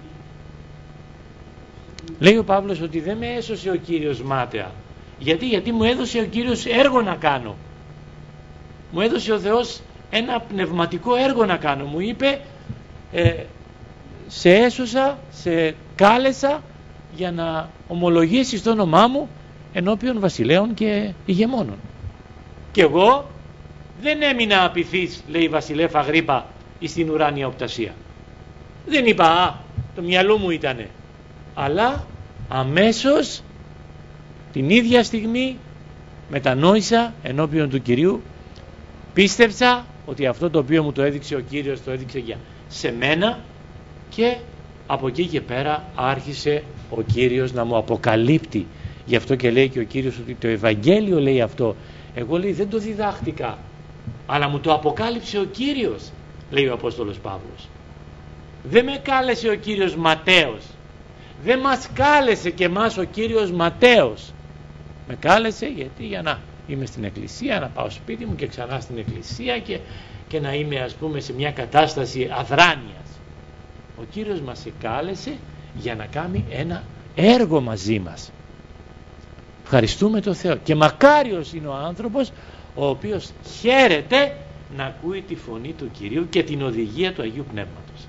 Λέει ο Παύλος ότι δεν με έσωσε ο Κύριος μάταια. Γιατί, γιατί μου έδωσε ο Κύριος έργο να κάνω. Μου έδωσε ο Θεός ένα πνευματικό έργο να κάνω. Μου είπε, ε, σε έσωσα, σε κάλεσα για να ομολογήσεις το όνομά μου ενώπιον βασιλέων και ηγεμόνων. Και εγώ δεν έμεινα απειθής, λέει βασιλέφα Αγρίππα, στην ουράνια οπτασία. Δεν είπα, α, το μυαλό μου ήτανε. Αλλά αμέσως την ίδια στιγμή μετανόησα ενώπιον του Κυρίου, πίστεψα ότι αυτό το οποίο μου το έδειξε ο Κύριος το έδειξε για σε μένα, και από εκεί και πέρα άρχισε ο Κύριος να μου αποκαλύπτει. Γι' αυτό και λέει και ο Κύριος ότι το Ευαγγέλιο λέει αυτό. Εγώ, λέει, δεν το διδάχτηκα, αλλά μου το αποκάλυψε ο Κύριος, λέει ο Απόστολος Παύλος. Δεν με κάλεσε ο Κύριος ματέος, δεν μας κάλεσε και εμάς ο Κύριος ματέος. Με κάλεσε γιατί για να είμαι στην εκκλησία, να πάω σπίτι μου και ξανά στην εκκλησία και, και να είμαι, ας πούμε, σε μια κατάσταση αδράνειας. Ο Κύριος μας κάλεσε για να κάνει ένα έργο μαζί μας. Ευχαριστούμε τον Θεό. Και μακάριος είναι ο άνθρωπος ο οποίος χαίρεται να ακούει τη φωνή του Κυρίου και την οδηγία του Αγίου Πνεύματος.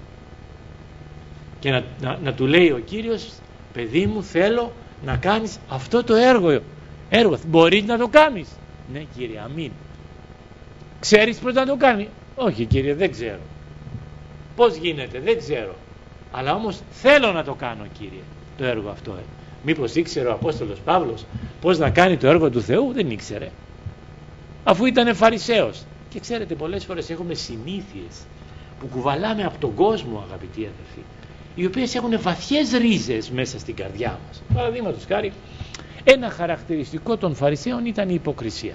Και να, να, να του λέει ο Κύριος, παιδί μου, θέλω να κάνεις αυτό το έργο. έργο. Μπορείς να το κάνεις? Ναι, Κύριε, αμήν. Ξέρεις πώς να το κάνει? Όχι, Κύριε, δεν ξέρω. Πώς γίνεται? Δεν ξέρω. Αλλά όμως θέλω να το κάνω, Κύριε, το έργο αυτό. Ε. Μήπως ήξερε ο Απόστολος Παύλος πώς να κάνει το έργο του Θεού? Δεν ήξερε. Αφού ήταν Φαρισαίος, Και ξέρετε, πολλές φορές έχουμε συνήθειες που κουβαλάμε από τον κόσμο, αγαπητοί αδελφοί, οι οποίες έχουν βαθιές ρίζες μέσα στην καρδιά μας. Παραδείγματος χάρη, ένα χαρακτηριστικό των Φαρισαίων ήταν η υποκρισία.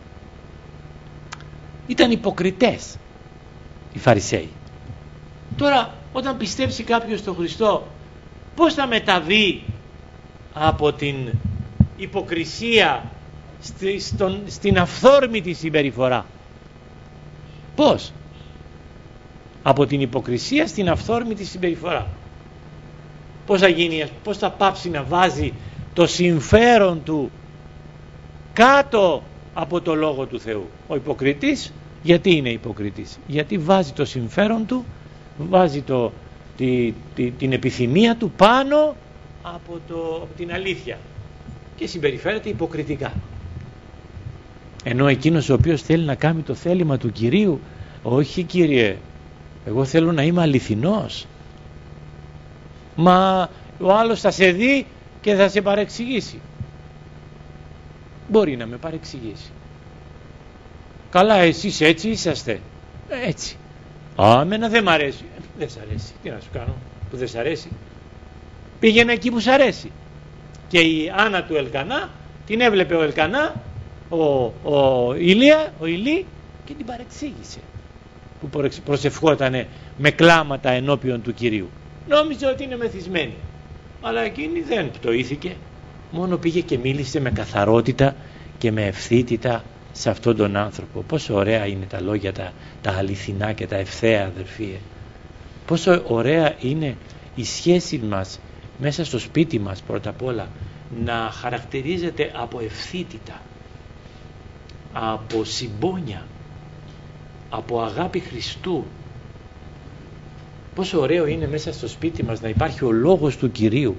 Ήταν υποκριτές οι Φαρισαίοι. Τώρα, όταν πιστέψει κάποιος στον Χριστό, πώς θα μεταβεί από την υποκρισία στη, στον, στην αυθόρμητη συμπεριφορά? Πώς? Από την υποκρισία στην αυθόρμητη συμπεριφορά. Πώς θα γίνει, πώς θα πάψει να βάζει το συμφέρον του κάτω από το Λόγο του Θεού? Ο υποκριτής, γιατί είναι υποκριτής? Γιατί βάζει το συμφέρον του, βάζει το, τη, τη, την επιθυμία του πάνω από, το, από την αλήθεια και συμπεριφέρεται υποκριτικά. Ενώ εκείνος ο οποίος θέλει να κάνει το θέλημα του Κυρίου, όχι Κύριε, εγώ θέλω να είμαι αληθινός. Μα ο άλλος θα σε δει και θα σε παρεξηγήσει. Μπορεί να με παρεξηγήσει. Καλά, εσείς έτσι είσαστε? Έτσι. Α, εμένα δεν μ' αρέσει. Δεν σ' αρέσει. Τι να σου κάνω που δεν σ' αρέσει? Πήγαινε εκεί που σ' αρέσει. Και η Άννα του Ελκανά την έβλεπε ο Ελκανά, ο, ο Ηλία, ο Ηλί, και την παρεξήγησε που προσευχότανε με κλάματα ενώπιον του Κυρίου. Νόμιζε ότι είναι μεθυσμένη, αλλά εκείνη δεν πτωήθηκε, μόνο πήγε και μίλησε με καθαρότητα και με ευθύτητα σε αυτόν τον άνθρωπο. Πόσο ωραία είναι τα λόγια τα, τα αληθινά και τα ευθέα, αδερφοί. Πόσο ωραία είναι η σχέση μας μέσα στο σπίτι μας, πρώτα απ' όλα να χαρακτηρίζεται από ευθύτητα, από συμπόνια, από αγάπη Χριστού. Πόσο ωραίο είναι μέσα στο σπίτι μας να υπάρχει ο Λόγος του Κυρίου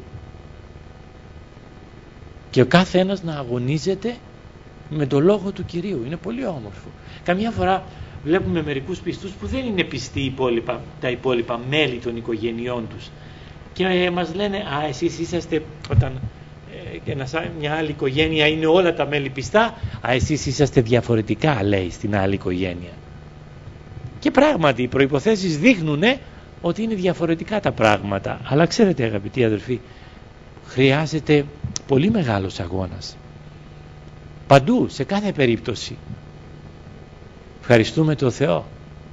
και ο κάθε ένας να αγωνίζεται με το Λόγο του Κυρίου. Είναι πολύ όμορφο. Καμιά φορά βλέπουμε μερικούς πιστούς που δεν είναι πιστοί υπόλοιπα, τα υπόλοιπα μέλη των οικογενειών τους, και μας λένε «Α, εσείς είσαστε», όταν ε, μια άλλη οικογένεια είναι όλα τα μέλη πιστά, «Α, εσείς είσαστε διαφορετικά», λέει, στην άλλη οικογένεια. Και πράγματι οι προϋποθέσεις δείχνουν ότι είναι διαφορετικά τα πράγματα. Αλλά ξέρετε, αγαπητοί αδελφοί, χρειάζεται πολύ μεγάλος αγώνας. Παντού, σε κάθε περίπτωση. Ευχαριστούμε τον Θεό.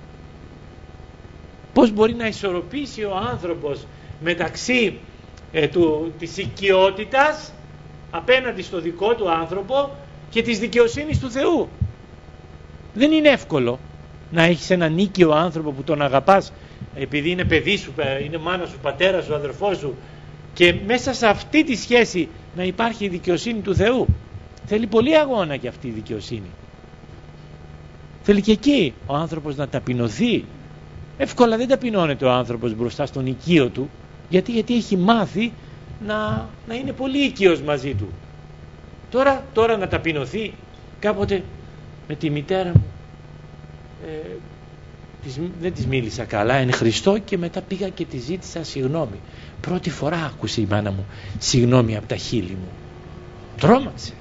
Πώς μπορεί να ισορροπήσει ο άνθρωπος μεταξύ ε, του, της οικειότητας απέναντι στο δικό του άνθρωπο και της δικαιοσύνης του Θεού? Δεν είναι εύκολο να έχεις έναν νίκαιο άνθρωπο που τον αγαπάς επειδή είναι παιδί σου, είναι μάνα σου, πατέρα σου, αδερφός σου, και μέσα σε αυτή τη σχέση να υπάρχει η δικαιοσύνη του Θεού. Θέλει πολύ αγώνα και αυτή η δικαιοσύνη. Θέλει και εκεί ο άνθρωπος να ταπεινωθεί. Εύκολα δεν ταπεινώνεται ο άνθρωπος μπροστά στον οικείο του. Γιατί, γιατί έχει μάθει να, να είναι πολύ οικείος μαζί του. Τώρα, τώρα να ταπεινωθεί. Κάποτε με τη μητέρα μου ε, της, δεν της μίλησα καλά εν Χριστώ, και μετά πήγα και τη ζήτησα συγγνώμη. Πρώτη φορά άκουσε η μάνα μου συγγνώμη από τα χείλη μου. Τρόμαξε.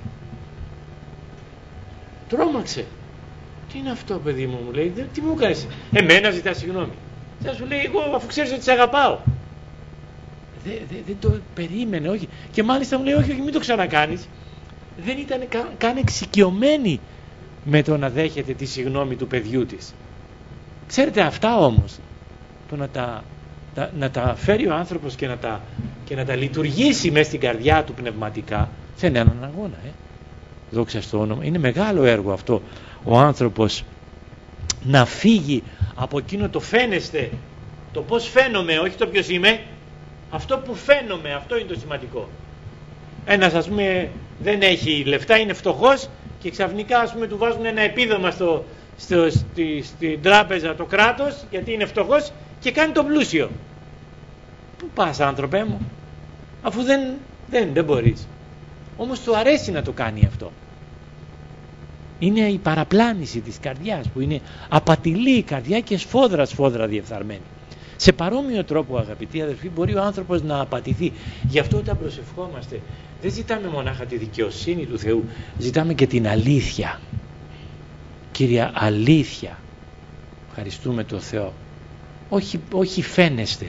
Τρόμαξε. Τι είναι αυτό, παιδί μου, μου λέει, τι μου κάνεις? Εμένα ζητά συγγνώμη? Θα σου λέει, εγώ αφού ξέρεις ότι σε αγαπάω. Δεν δε, δε το περίμενε, όχι. Και μάλιστα μου λέει, όχι, όχι, μην το ξανακάνεις. Δεν ήταν καν, καν εξοικειωμένη με το να δέχεται τη συγγνώμη του παιδιού της. Ξέρετε, αυτά όμως, το να τα, τα, να τα φέρει ο άνθρωπος και να τα, και να τα λειτουργήσει μέσα στην καρδιά του πνευματικά, δεν είναι έναν αγώνα, ε. Δόξα στο όνομα. Είναι μεγάλο έργο αυτό, ο άνθρωπος να φύγει από εκείνο το φαίνεστε, το πώς φαίνομαι, όχι το ποιος είμαι, αυτό που φαίνομαι, αυτό είναι το σημαντικό. Ένας, ας πούμε, δεν έχει λεφτά, είναι φτωχός, και ξαφνικά, ας πούμε, του βάζουν ένα επίδομα στο, στο, στη, στην τράπεζα το κράτος, γιατί είναι φτωχός, και κάνει τον πλούσιο. Πού πας, άνθρωπε μου? Αφού δεν, δεν, δεν μπορείς. Όμως του αρέσει να το κάνει αυτό. Είναι η παραπλάνηση της καρδιάς, που είναι απατηλή η καρδιά και σφόδρα σφόδρα διεφθαρμένη. Σε παρόμοιο τρόπο, αγαπητοί αδελφοί, μπορεί ο άνθρωπος να απατηθεί. Γι' αυτό όταν προσευχόμαστε δεν ζητάμε μονάχα τη δικαιοσύνη του Θεού, ζητάμε και την αλήθεια. Κύριε, αλήθεια. Ευχαριστούμε τον Θεό. Όχι, όχι φαίνεστε,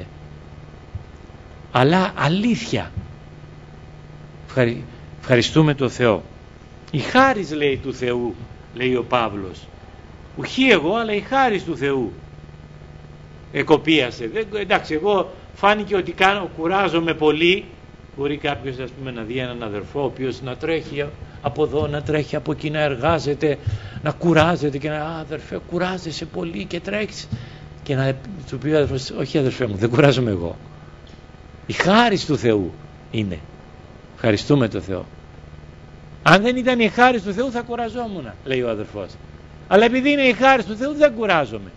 αλλά αλήθεια. Ευχαρι... Ευχαριστούμε τον Θεό. Η χάρις, λέει, του Θεού, λέει ο Παύλος. Ουχή εγώ, αλλά η χάρις του Θεού εκοπίασε. Δεν, εντάξει, εγώ φάνηκε ότι κάνω, κουράζομαι πολύ. Μπορεί κάποιος, ας πούμε, να δει έναν αδερφό ο οποίος να τρέχει από εδώ, να τρέχει από εκεί, να εργάζεται, να κουράζεται και να, α, αδερφέ, κουράζεσαι πολύ και τρέχεις, και να του πει ο αδερφός, όχι αδερφέ μου, δεν κουράζομαι εγώ. Η χάρις του Θεού είναι. Ευχαριστούμε τον Θεό. Αν δεν ήταν η χάρις του Θεού θα κουραζόμουν, λέει ο αδερφός. Αλλά επειδή είναι η χάρις του Θεού δεν κουράζομαι.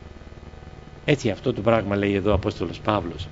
Έτσι αυτό το πράγμα λέει εδώ ο Απόστολος Παύλος.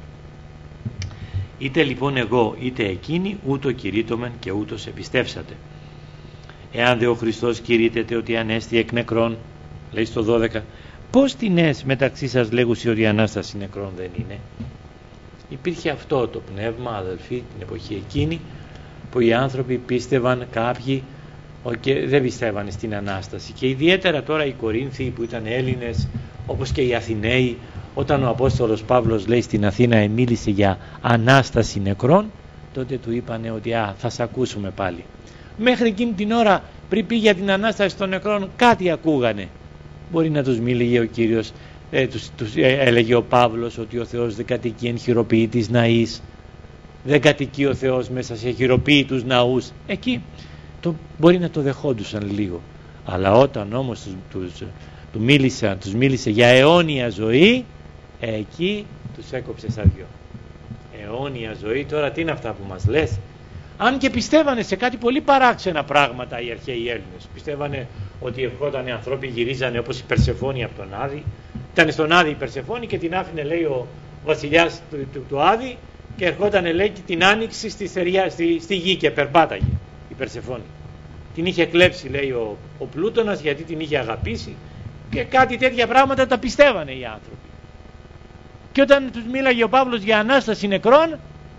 Είτε λοιπόν εγώ είτε εκείνοι ούτω κηρύττωμεν και ούτως επιστεύσατε. Εάν δε ο Χριστός κηρύττεται ότι ανέστη εκ νεκρών, λέει στο δώδεκα, πώς τινές μεταξύ σας λέγουσι ότι η Ανάσταση νεκρών δεν είναι? Υπήρχε αυτό το πνεύμα, αδελφοί, την εποχή εκείνη που οι άνθρωποι πίστευαν, κάποιοι και δεν πιστεύαν στην Ανάσταση, και ιδιαίτερα τώρα οι Κορίνθιοι που ήταν Έλληνες, όπως και οι Αθηναίοι. Όταν ο Απόστολος Παύλος, λέει, στην Αθήνα μίλησε για Ανάσταση νεκρών, τότε του είπανε ότι α, θα σε ακούσουμε πάλι. Μέχρι εκείνη την ώρα, πριν πει για την Ανάσταση των νεκρών, κάτι ακούγανε. Μπορεί να τους μίληγε ο Κύριος, ε, τους, τους, ε, έλεγε ο Παύλος ότι ο Θεός δεν κατοικεί εν χειροποίητης ναής, δεν κατοικεί ο Θεός μέσα σε χειροποίητους ναούς. Εκεί το, μπορεί να το δεχόντουσαν λίγο. Αλλά όταν όμως τους, τους, τους, μίλησε, τους μίλησε για αιώνια ζωή, εκεί τους έκοψε στα δυο. Αιώνια ζωή, τώρα τι είναι αυτά που μας λες? Αν και πιστεύανε σε κάτι πολύ παράξενα πράγματα οι αρχαίοι Έλληνες. Πιστεύανε ότι ερχόταν οι ανθρώποι, γυρίζανε όπως η Περσεφόνη από τον Άδη. Ήταν στον Άδη η Περσεφόνη και την άφηνε, λέει, ο βασιλιάς του, του, του Άδη, και ερχόταν, λέει, και την άνοιξη στη, στεριά, στη, στη γη και περπάταγε η Περσεφόνη. Την είχε κλέψει, λέει, ο, ο Πλούτονας, γιατί την είχε αγαπήσει, και κάτι τέτοια πράγματα τα πιστεύανε οι άνθρωποι. Και όταν τους μίλαγε ο Παύλος για Ανάσταση νεκρών,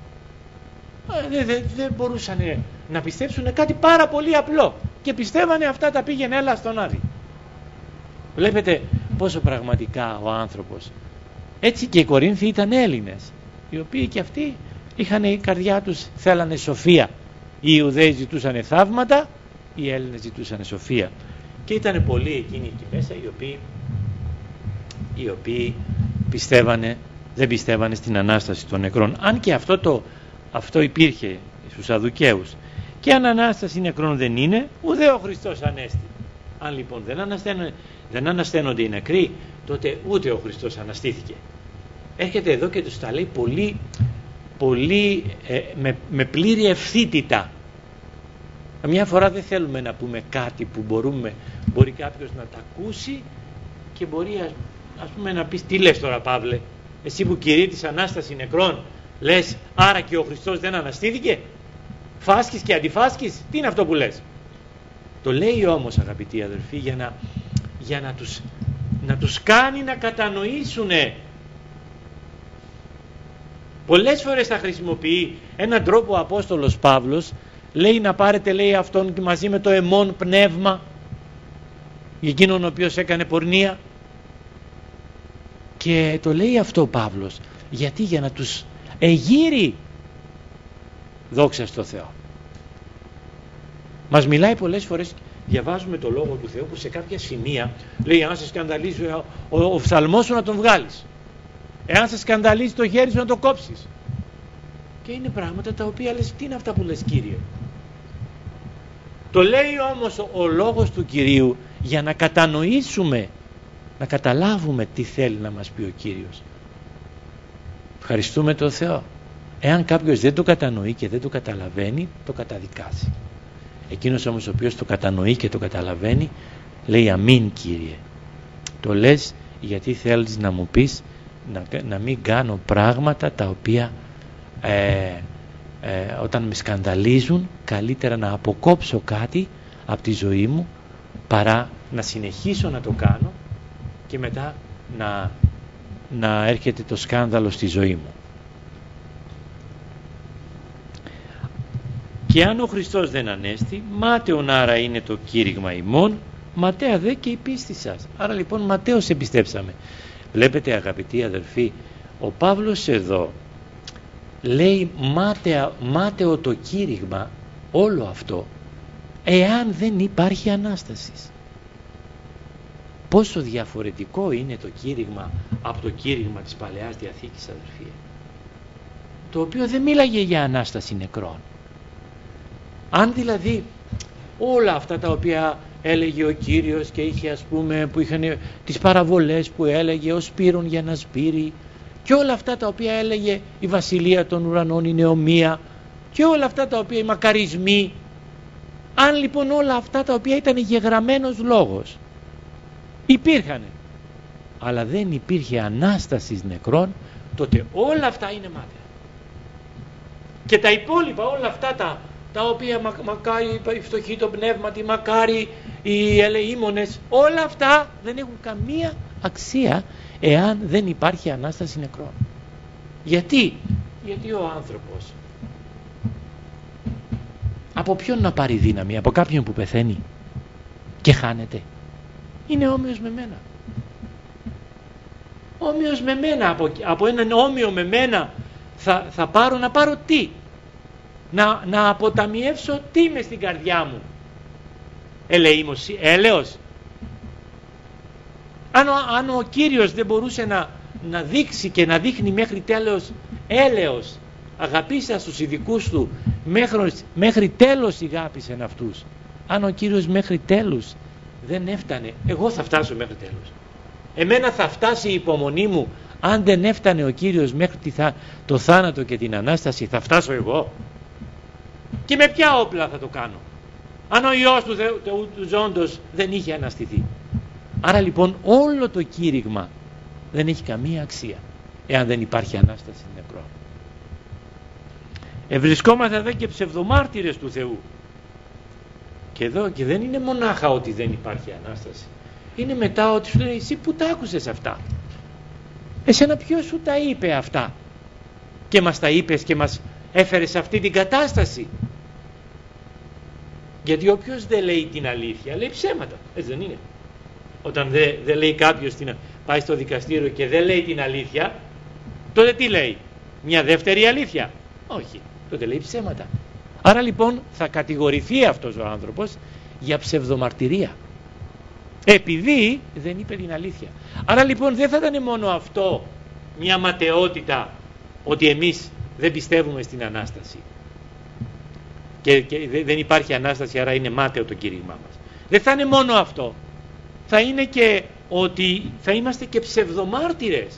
δεν δε, δε μπορούσαν να πιστέψουν κάτι πάρα πολύ απλό, και πιστεύανε αυτά τα πήγαινε έλα στον Άδη. Βλέπετε πόσο πραγματικά ο άνθρωπος. Έτσι και οι Κορίνθιοι ήταν Έλληνες, οι οποίοι και αυτοί είχαν η καρδιά τους, θέλανε σοφία. Οι Ιουδαίοι ζητούσαν θαύματα, οι Έλληνες ζητούσαν σοφία. Και ήταν πολλοί εκείνοι εκεί μέσα οι οποίοι, οι οποίοι πιστεύανε, δεν πιστεύανε στην Ανάσταση των νεκρών. Αν και αυτό, το, αυτό υπήρχε στους Σαδουκαίους. Και αν Ανάσταση νεκρών δεν είναι, ουδέ ο Χριστός ανέστη. Αν λοιπόν δεν, ανασταίνονται, δεν ανασταίνονται οι νεκροί, τότε ούτε ο Χριστός αναστήθηκε. Έρχεται εδώ και τους τα λέει πολύ, πολύ ε, με, με πλήρη ευθύτητα. Μια φορά δεν θέλουμε να πούμε κάτι που μπορούμε, μπορεί κάποιος να τα ακούσει και μπορεί, ας, ας πούμε, να πεις, τι λες τώρα, Παύλε, εσύ που κηρύττεις Ανάσταση νεκρών, λες άρα και ο Χριστός δεν αναστήθηκε? Φάσκεις και αντιφάσκεις? Τι είναι αυτό που λες? Το λέει όμως, αγαπητοί αδελφοί, για να, για να, τους, να τους κάνει να κατανοήσουνε. Πολλές φορές θα χρησιμοποιεί έναν τρόπο ο Απόστολος Παύλος, λέει να πάρετε, λέει, αυτόν μαζί με το αιμόν πνεύμα, για εκείνον ο οποίος έκανε πορνεία, και το λέει αυτό ο Παύλος γιατί? Για να τους εγείρει. Δόξα στο Θεό. Μας μιλάει πολλές φορές, διαβάζουμε το Λόγο του Θεού που σε κάποια σημεία λέει, αν σε σκανδαλίζει ο, ο, ο φθαλμός σου να τον βγάλεις, εάν σε σκανδαλίζει το χέρι σου να το κόψεις. Και είναι πράγματα τα οποία λες, τι είναι αυτά που λες, Κύριε? Το λέει όμως ο, ο λόγος του Κυρίου για να κατανοήσουμε, να καταλάβουμε τι θέλει να μας πει ο Κύριος. Ευχαριστούμε τον Θεό. Εάν κάποιος δεν το κατανοεί και δεν το καταλαβαίνει, το καταδικάζει. Εκείνος όμως ο οποίος το κατανοεί και το καταλαβαίνει, λέει αμήν, Κύριε. Το λες γιατί θέλεις να μου πεις να, να μην κάνω πράγματα τα οποία ε, ε, όταν με σκανδαλίζουν, καλύτερα να αποκόψω κάτι από τη ζωή μου παρά να συνεχίσω να το κάνω και μετά να, να έρχεται το σκάνδαλο στη ζωή μου. Και αν ο Χριστός δεν ανέστη, μάταιον άρα είναι το κήρυγμα ημών ματαία δε και η πίστη σας. Άρα λοιπόν ματαίως εμπιστέψαμε. Βλέπετε αγαπητοί αδελφοί, ο Παύλος εδώ λέει μάταια, μάταιο το κήρυγμα όλο αυτό, εάν δεν υπάρχει Ανάσταση. Πόσο διαφορετικό είναι το κήρυγμα από το κήρυγμα της Παλαιάς Διαθήκης, αδελφοί, το οποίο δεν μίλαγε για Ανάσταση νεκρών. Αν δηλαδή όλα αυτά τα οποία έλεγε ο Κύριος και είχε, ας πούμε, που είχαν τις παραβολές που έλεγε ο Σπύρων για να σπείρει, και όλα αυτά τα οποία έλεγε η Βασιλεία των Ουρανών, η Νεομία, και όλα αυτά τα οποία οι μακαρισμοί, αν λοιπόν όλα αυτά τα οποία ήταν γεγραμμένος λόγος υπήρχαν, αλλά δεν υπήρχε Ανάσταση νεκρών, τότε όλα αυτά είναι μάταια. Και τα υπόλοιπα όλα αυτά τα, τα οποία μα, μακάρι οι φτωχοί των πνεύματι, μακάρι οι ελεήμονες, όλα αυτά δεν έχουν καμία αξία εάν δεν υπάρχει Ανάσταση νεκρών. Γιατί? Γιατί ο άνθρωπος από ποιον να πάρει δύναμη? Από κάποιον που πεθαίνει και χάνεται? Είναι όμοιος με μένα. Όμοιος με μένα. Από, από έναν όμοιο με μένα θα, θα πάρω να πάρω τι? Να, να αποταμιεύσω τι μες στην καρδιά μου? Ελεήμωση, έλεος. Αν ο, αν ο Κύριος δεν μπορούσε να, να δείξει και να δείχνει μέχρι τέλος έλεος, αγαπήσα στους ειδικούς του, μέχρι, μέχρι τέλος ηγάπησεν αυτούς. Αν ο Κύριος μέχρι τέλους δεν έφτανε, εγώ θα φτάσω μέχρι τέλος. Εμένα θα φτάσει η υπομονή μου. Αν δεν έφτανε ο Κύριος μέχρι το θάνατο και την Ανάσταση, θα φτάσω εγώ? Και με ποια όπλα θα το κάνω, αν ο Υιός του, Θεού, του, του ζώντος δεν είχε αναστηθεί? Άρα λοιπόν όλο το κήρυγμα δεν έχει καμία αξία εάν δεν υπάρχει Ανάσταση νεκρών. Ευρισκόμαστε εδώ και ψευδομάρτυρες του Θεού. Και εδώ και δεν είναι μονάχα ότι δεν υπάρχει Ανάσταση. Είναι μετά ότι σου λέει, εσύ που τα άκουσες αυτά? Εσένα ποιος σου τα είπε αυτά και μας τα είπες και μας έφερες σε αυτή την κατάσταση? Γιατί όποιος δεν λέει την αλήθεια λέει ψέματα, έτσι δεν είναι? Όταν δεν δε λέει κάποιος, την, πάει στο δικαστήριο και δεν λέει την αλήθεια, τότε τι λέει? Μια δεύτερη αλήθεια? Όχι, τότε λέει ψέματα. Άρα λοιπόν θα κατηγορηθεί αυτός ο άνθρωπος για ψευδομαρτυρία, επειδή δεν είπε την αλήθεια. Άρα λοιπόν δεν θα ήταν μόνο αυτό μια ματαιότητα, ότι εμείς δεν πιστεύουμε στην Ανάσταση και, και δεν υπάρχει Ανάσταση, άρα είναι μάταιο το κήρυγμά μας. Δεν θα είναι μόνο αυτό, θα είναι και ότι θα είμαστε και ψευδομάρτυρες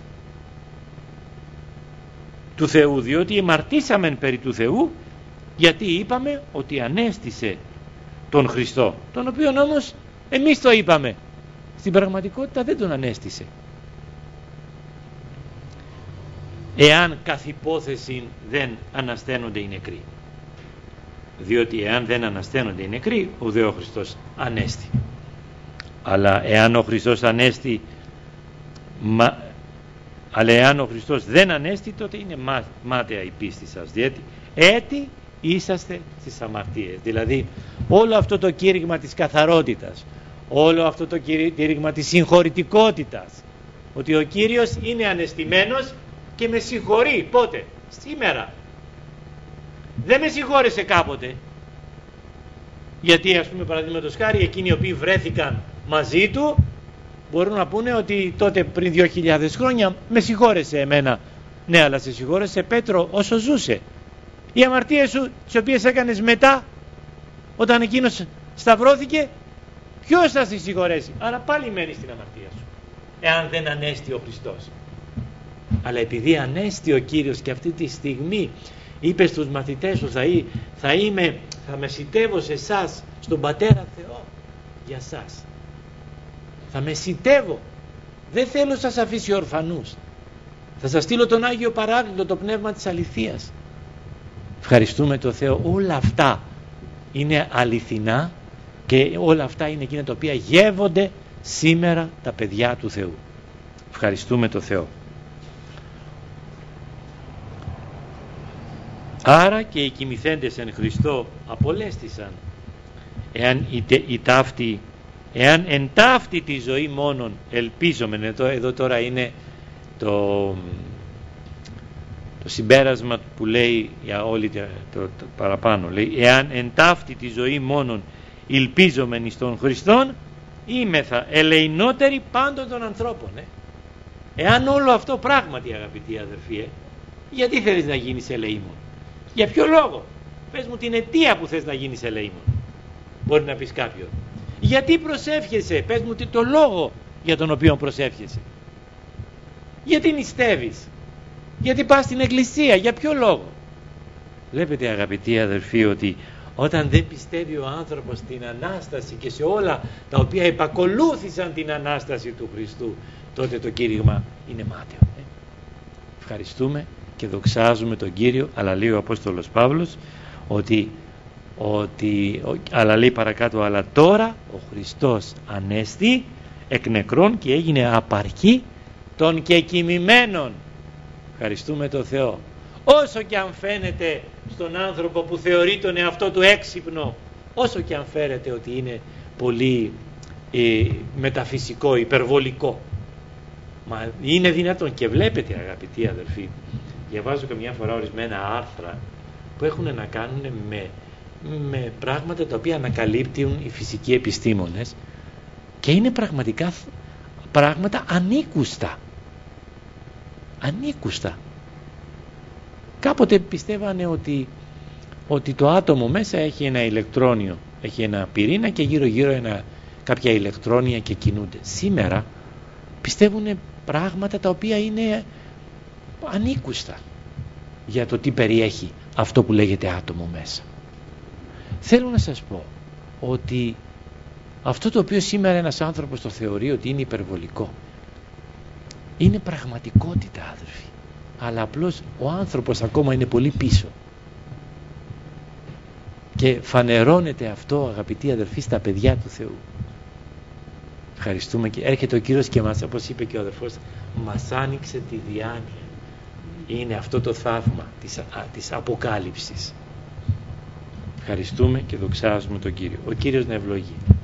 του Θεού, διότι εμαρτήσαμεν περί του Θεού, γιατί είπαμε ότι ανέστησε τον Χριστό, τον οποίον όμως εμείς το είπαμε, στην πραγματικότητα δεν τον ανέστησε. Εάν καθ' υπόθεση δεν ανασταίνονται οι νεκροί, διότι εάν δεν ανασταίνονται οι νεκροί, ουδέ ο Χριστός ανέστη. Αλλά εάν ο Χριστός ανέστη, μα, αλλά εάν ο Χριστός δεν ανέστη, τότε είναι μά, μάταια η πίστη σας, διότι έτη είσαστε στις αμαρτίες. Δηλαδή όλο αυτό το κήρυγμα της καθαρότητας, όλο αυτό το κήρυγμα της συγχωρητικότητας, ότι ο Κύριος είναι ανεστημένος και με συγχωρεί. Πότε? Σήμερα. Δεν με συγχώρεσε κάποτε, γιατί ας πούμε παραδείγματος χάρη εκείνοι οι οποίοι βρέθηκαν μαζί του μπορούν να πούνε ότι τότε πριν δύο χιλιάδες χρόνια με συγχώρεσε εμένα. Ναι, αλλά σε συγχώρεσε, Πέτρο, όσο ζούσε. Οι αμαρτίες σου τις οποίες έκανες μετά, όταν εκείνος σταυρώθηκε, ποιος θα σε συγχωρέσει? Άρα πάλι μένεις στην αμαρτία σου, εάν δεν ανέστη ο Χριστός. Αλλά επειδή ανέστη ο Κύριος και αυτή τη στιγμή είπε στους μαθητές σου, θα, ή, θα, είμαι, θα μεσητεύω σε εσάς στον Πατέρα Θεό για σας, θα μεσητεύω, δεν θέλω να σας αφήσει ορφανούς, θα σας στείλω τον Άγιο Παράκλητο, το Πνεύμα της αληθείας. Ευχαριστούμε το Θεό, όλα αυτά είναι αληθινά και όλα αυτά είναι εκείνα τα οποία γεύονται σήμερα τα παιδιά του Θεού. Ευχαριστούμε το Θεό. Άρα και οι κοιμηθέντες εν Χριστώ απολέστησαν, εάν οι, οι ταύτοι Εάν εν ταύτη τη ζωή μόνον ελπίζομεν, εδώ, εδώ τώρα είναι το, το συμπέρασμα που λέει για όλη το, το, το παραπάνω, λέει εάν εν ταύτη τη ζωή μόνον ελπίζομεν εις τον Χριστόν είμεθα ελεηνότεροι πάντων των ανθρώπων. ε. Εάν όλο αυτό πράγματι, αγαπητοί αδερφοί, ε, γιατί θέλεις να γίνεις ελεήμων? Για ποιο λόγο? Πες μου την αιτία που θες να γίνεις ελεήμων. Μπορεί να πεις κάποιον. Γιατί προσεύχεσαι? Πες μου το λόγο για τον οποίο προσεύχεσαι. Γιατί νηστεύεις? Γιατί πας στην εκκλησία? Για ποιο λόγο? Βλέπετε, αγαπητοί αδερφοί, ότι όταν δεν πιστεύει ο άνθρωπος στην Ανάσταση και σε όλα τα οποία επακολούθησαν την Ανάσταση του Χριστού, τότε το κήρυγμα είναι μάταιο. Ε? Ευχαριστούμε και δοξάζουμε τον Κύριο, αλλά λέει ο Απόστολος Παύλος ότι, ότι αλλά λέει παρακάτω, αλλά τώρα ο Χριστός ανέστη εκ νεκρών και έγινε απαρχή των κεκοιμημένων. Ευχαριστούμε τον Θεό. Όσο και αν φαίνεται στον άνθρωπο που θεωρεί τον εαυτό του έξυπνο, όσο και αν φέρεται ότι είναι πολύ ε, μεταφυσικό, υπερβολικό, μα είναι δυνατόν. Και βλέπετε, αγαπητοί αδελφοί, διαβάζω καμιά φορά ορισμένα άρθρα που έχουν να κάνουν με, με πράγματα τα οποία ανακαλύπτουν οι φυσικοί επιστήμονες και είναι πραγματικά πράγματα ανήκουστα. Ανήκουστα. Κάποτε πιστεύανε ότι, ότι το άτομο μέσα έχει ένα ηλεκτρόνιο, έχει ένα πυρήνα και γύρω γύρω ένα, κάποια ηλεκτρόνια και κινούνται. Σήμερα πιστεύουν πράγματα τα οποία είναι ανήκουστα για το τι περιέχει αυτό που λέγεται άτομο μέσα. Θέλω να σας πω ότι αυτό το οποίο σήμερα ένας άνθρωπος το θεωρεί ότι είναι υπερβολικό είναι πραγματικότητα, αδελφοί, αλλά απλώς ο άνθρωπος ακόμα είναι πολύ πίσω και φανερώνεται αυτό, αγαπητοί αδελφοί, στα παιδιά του Θεού. Ευχαριστούμε και έρχεται ο Κύριος και μας, όπως είπε και ο αδερφός, μας άνοιξε τη διάνοια. Είναι αυτό το θαύμα της, α, της αποκάλυψης. Ευχαριστούμε και δοξάζουμε τον Κύριο. Ο Κύριος να ευλογεί.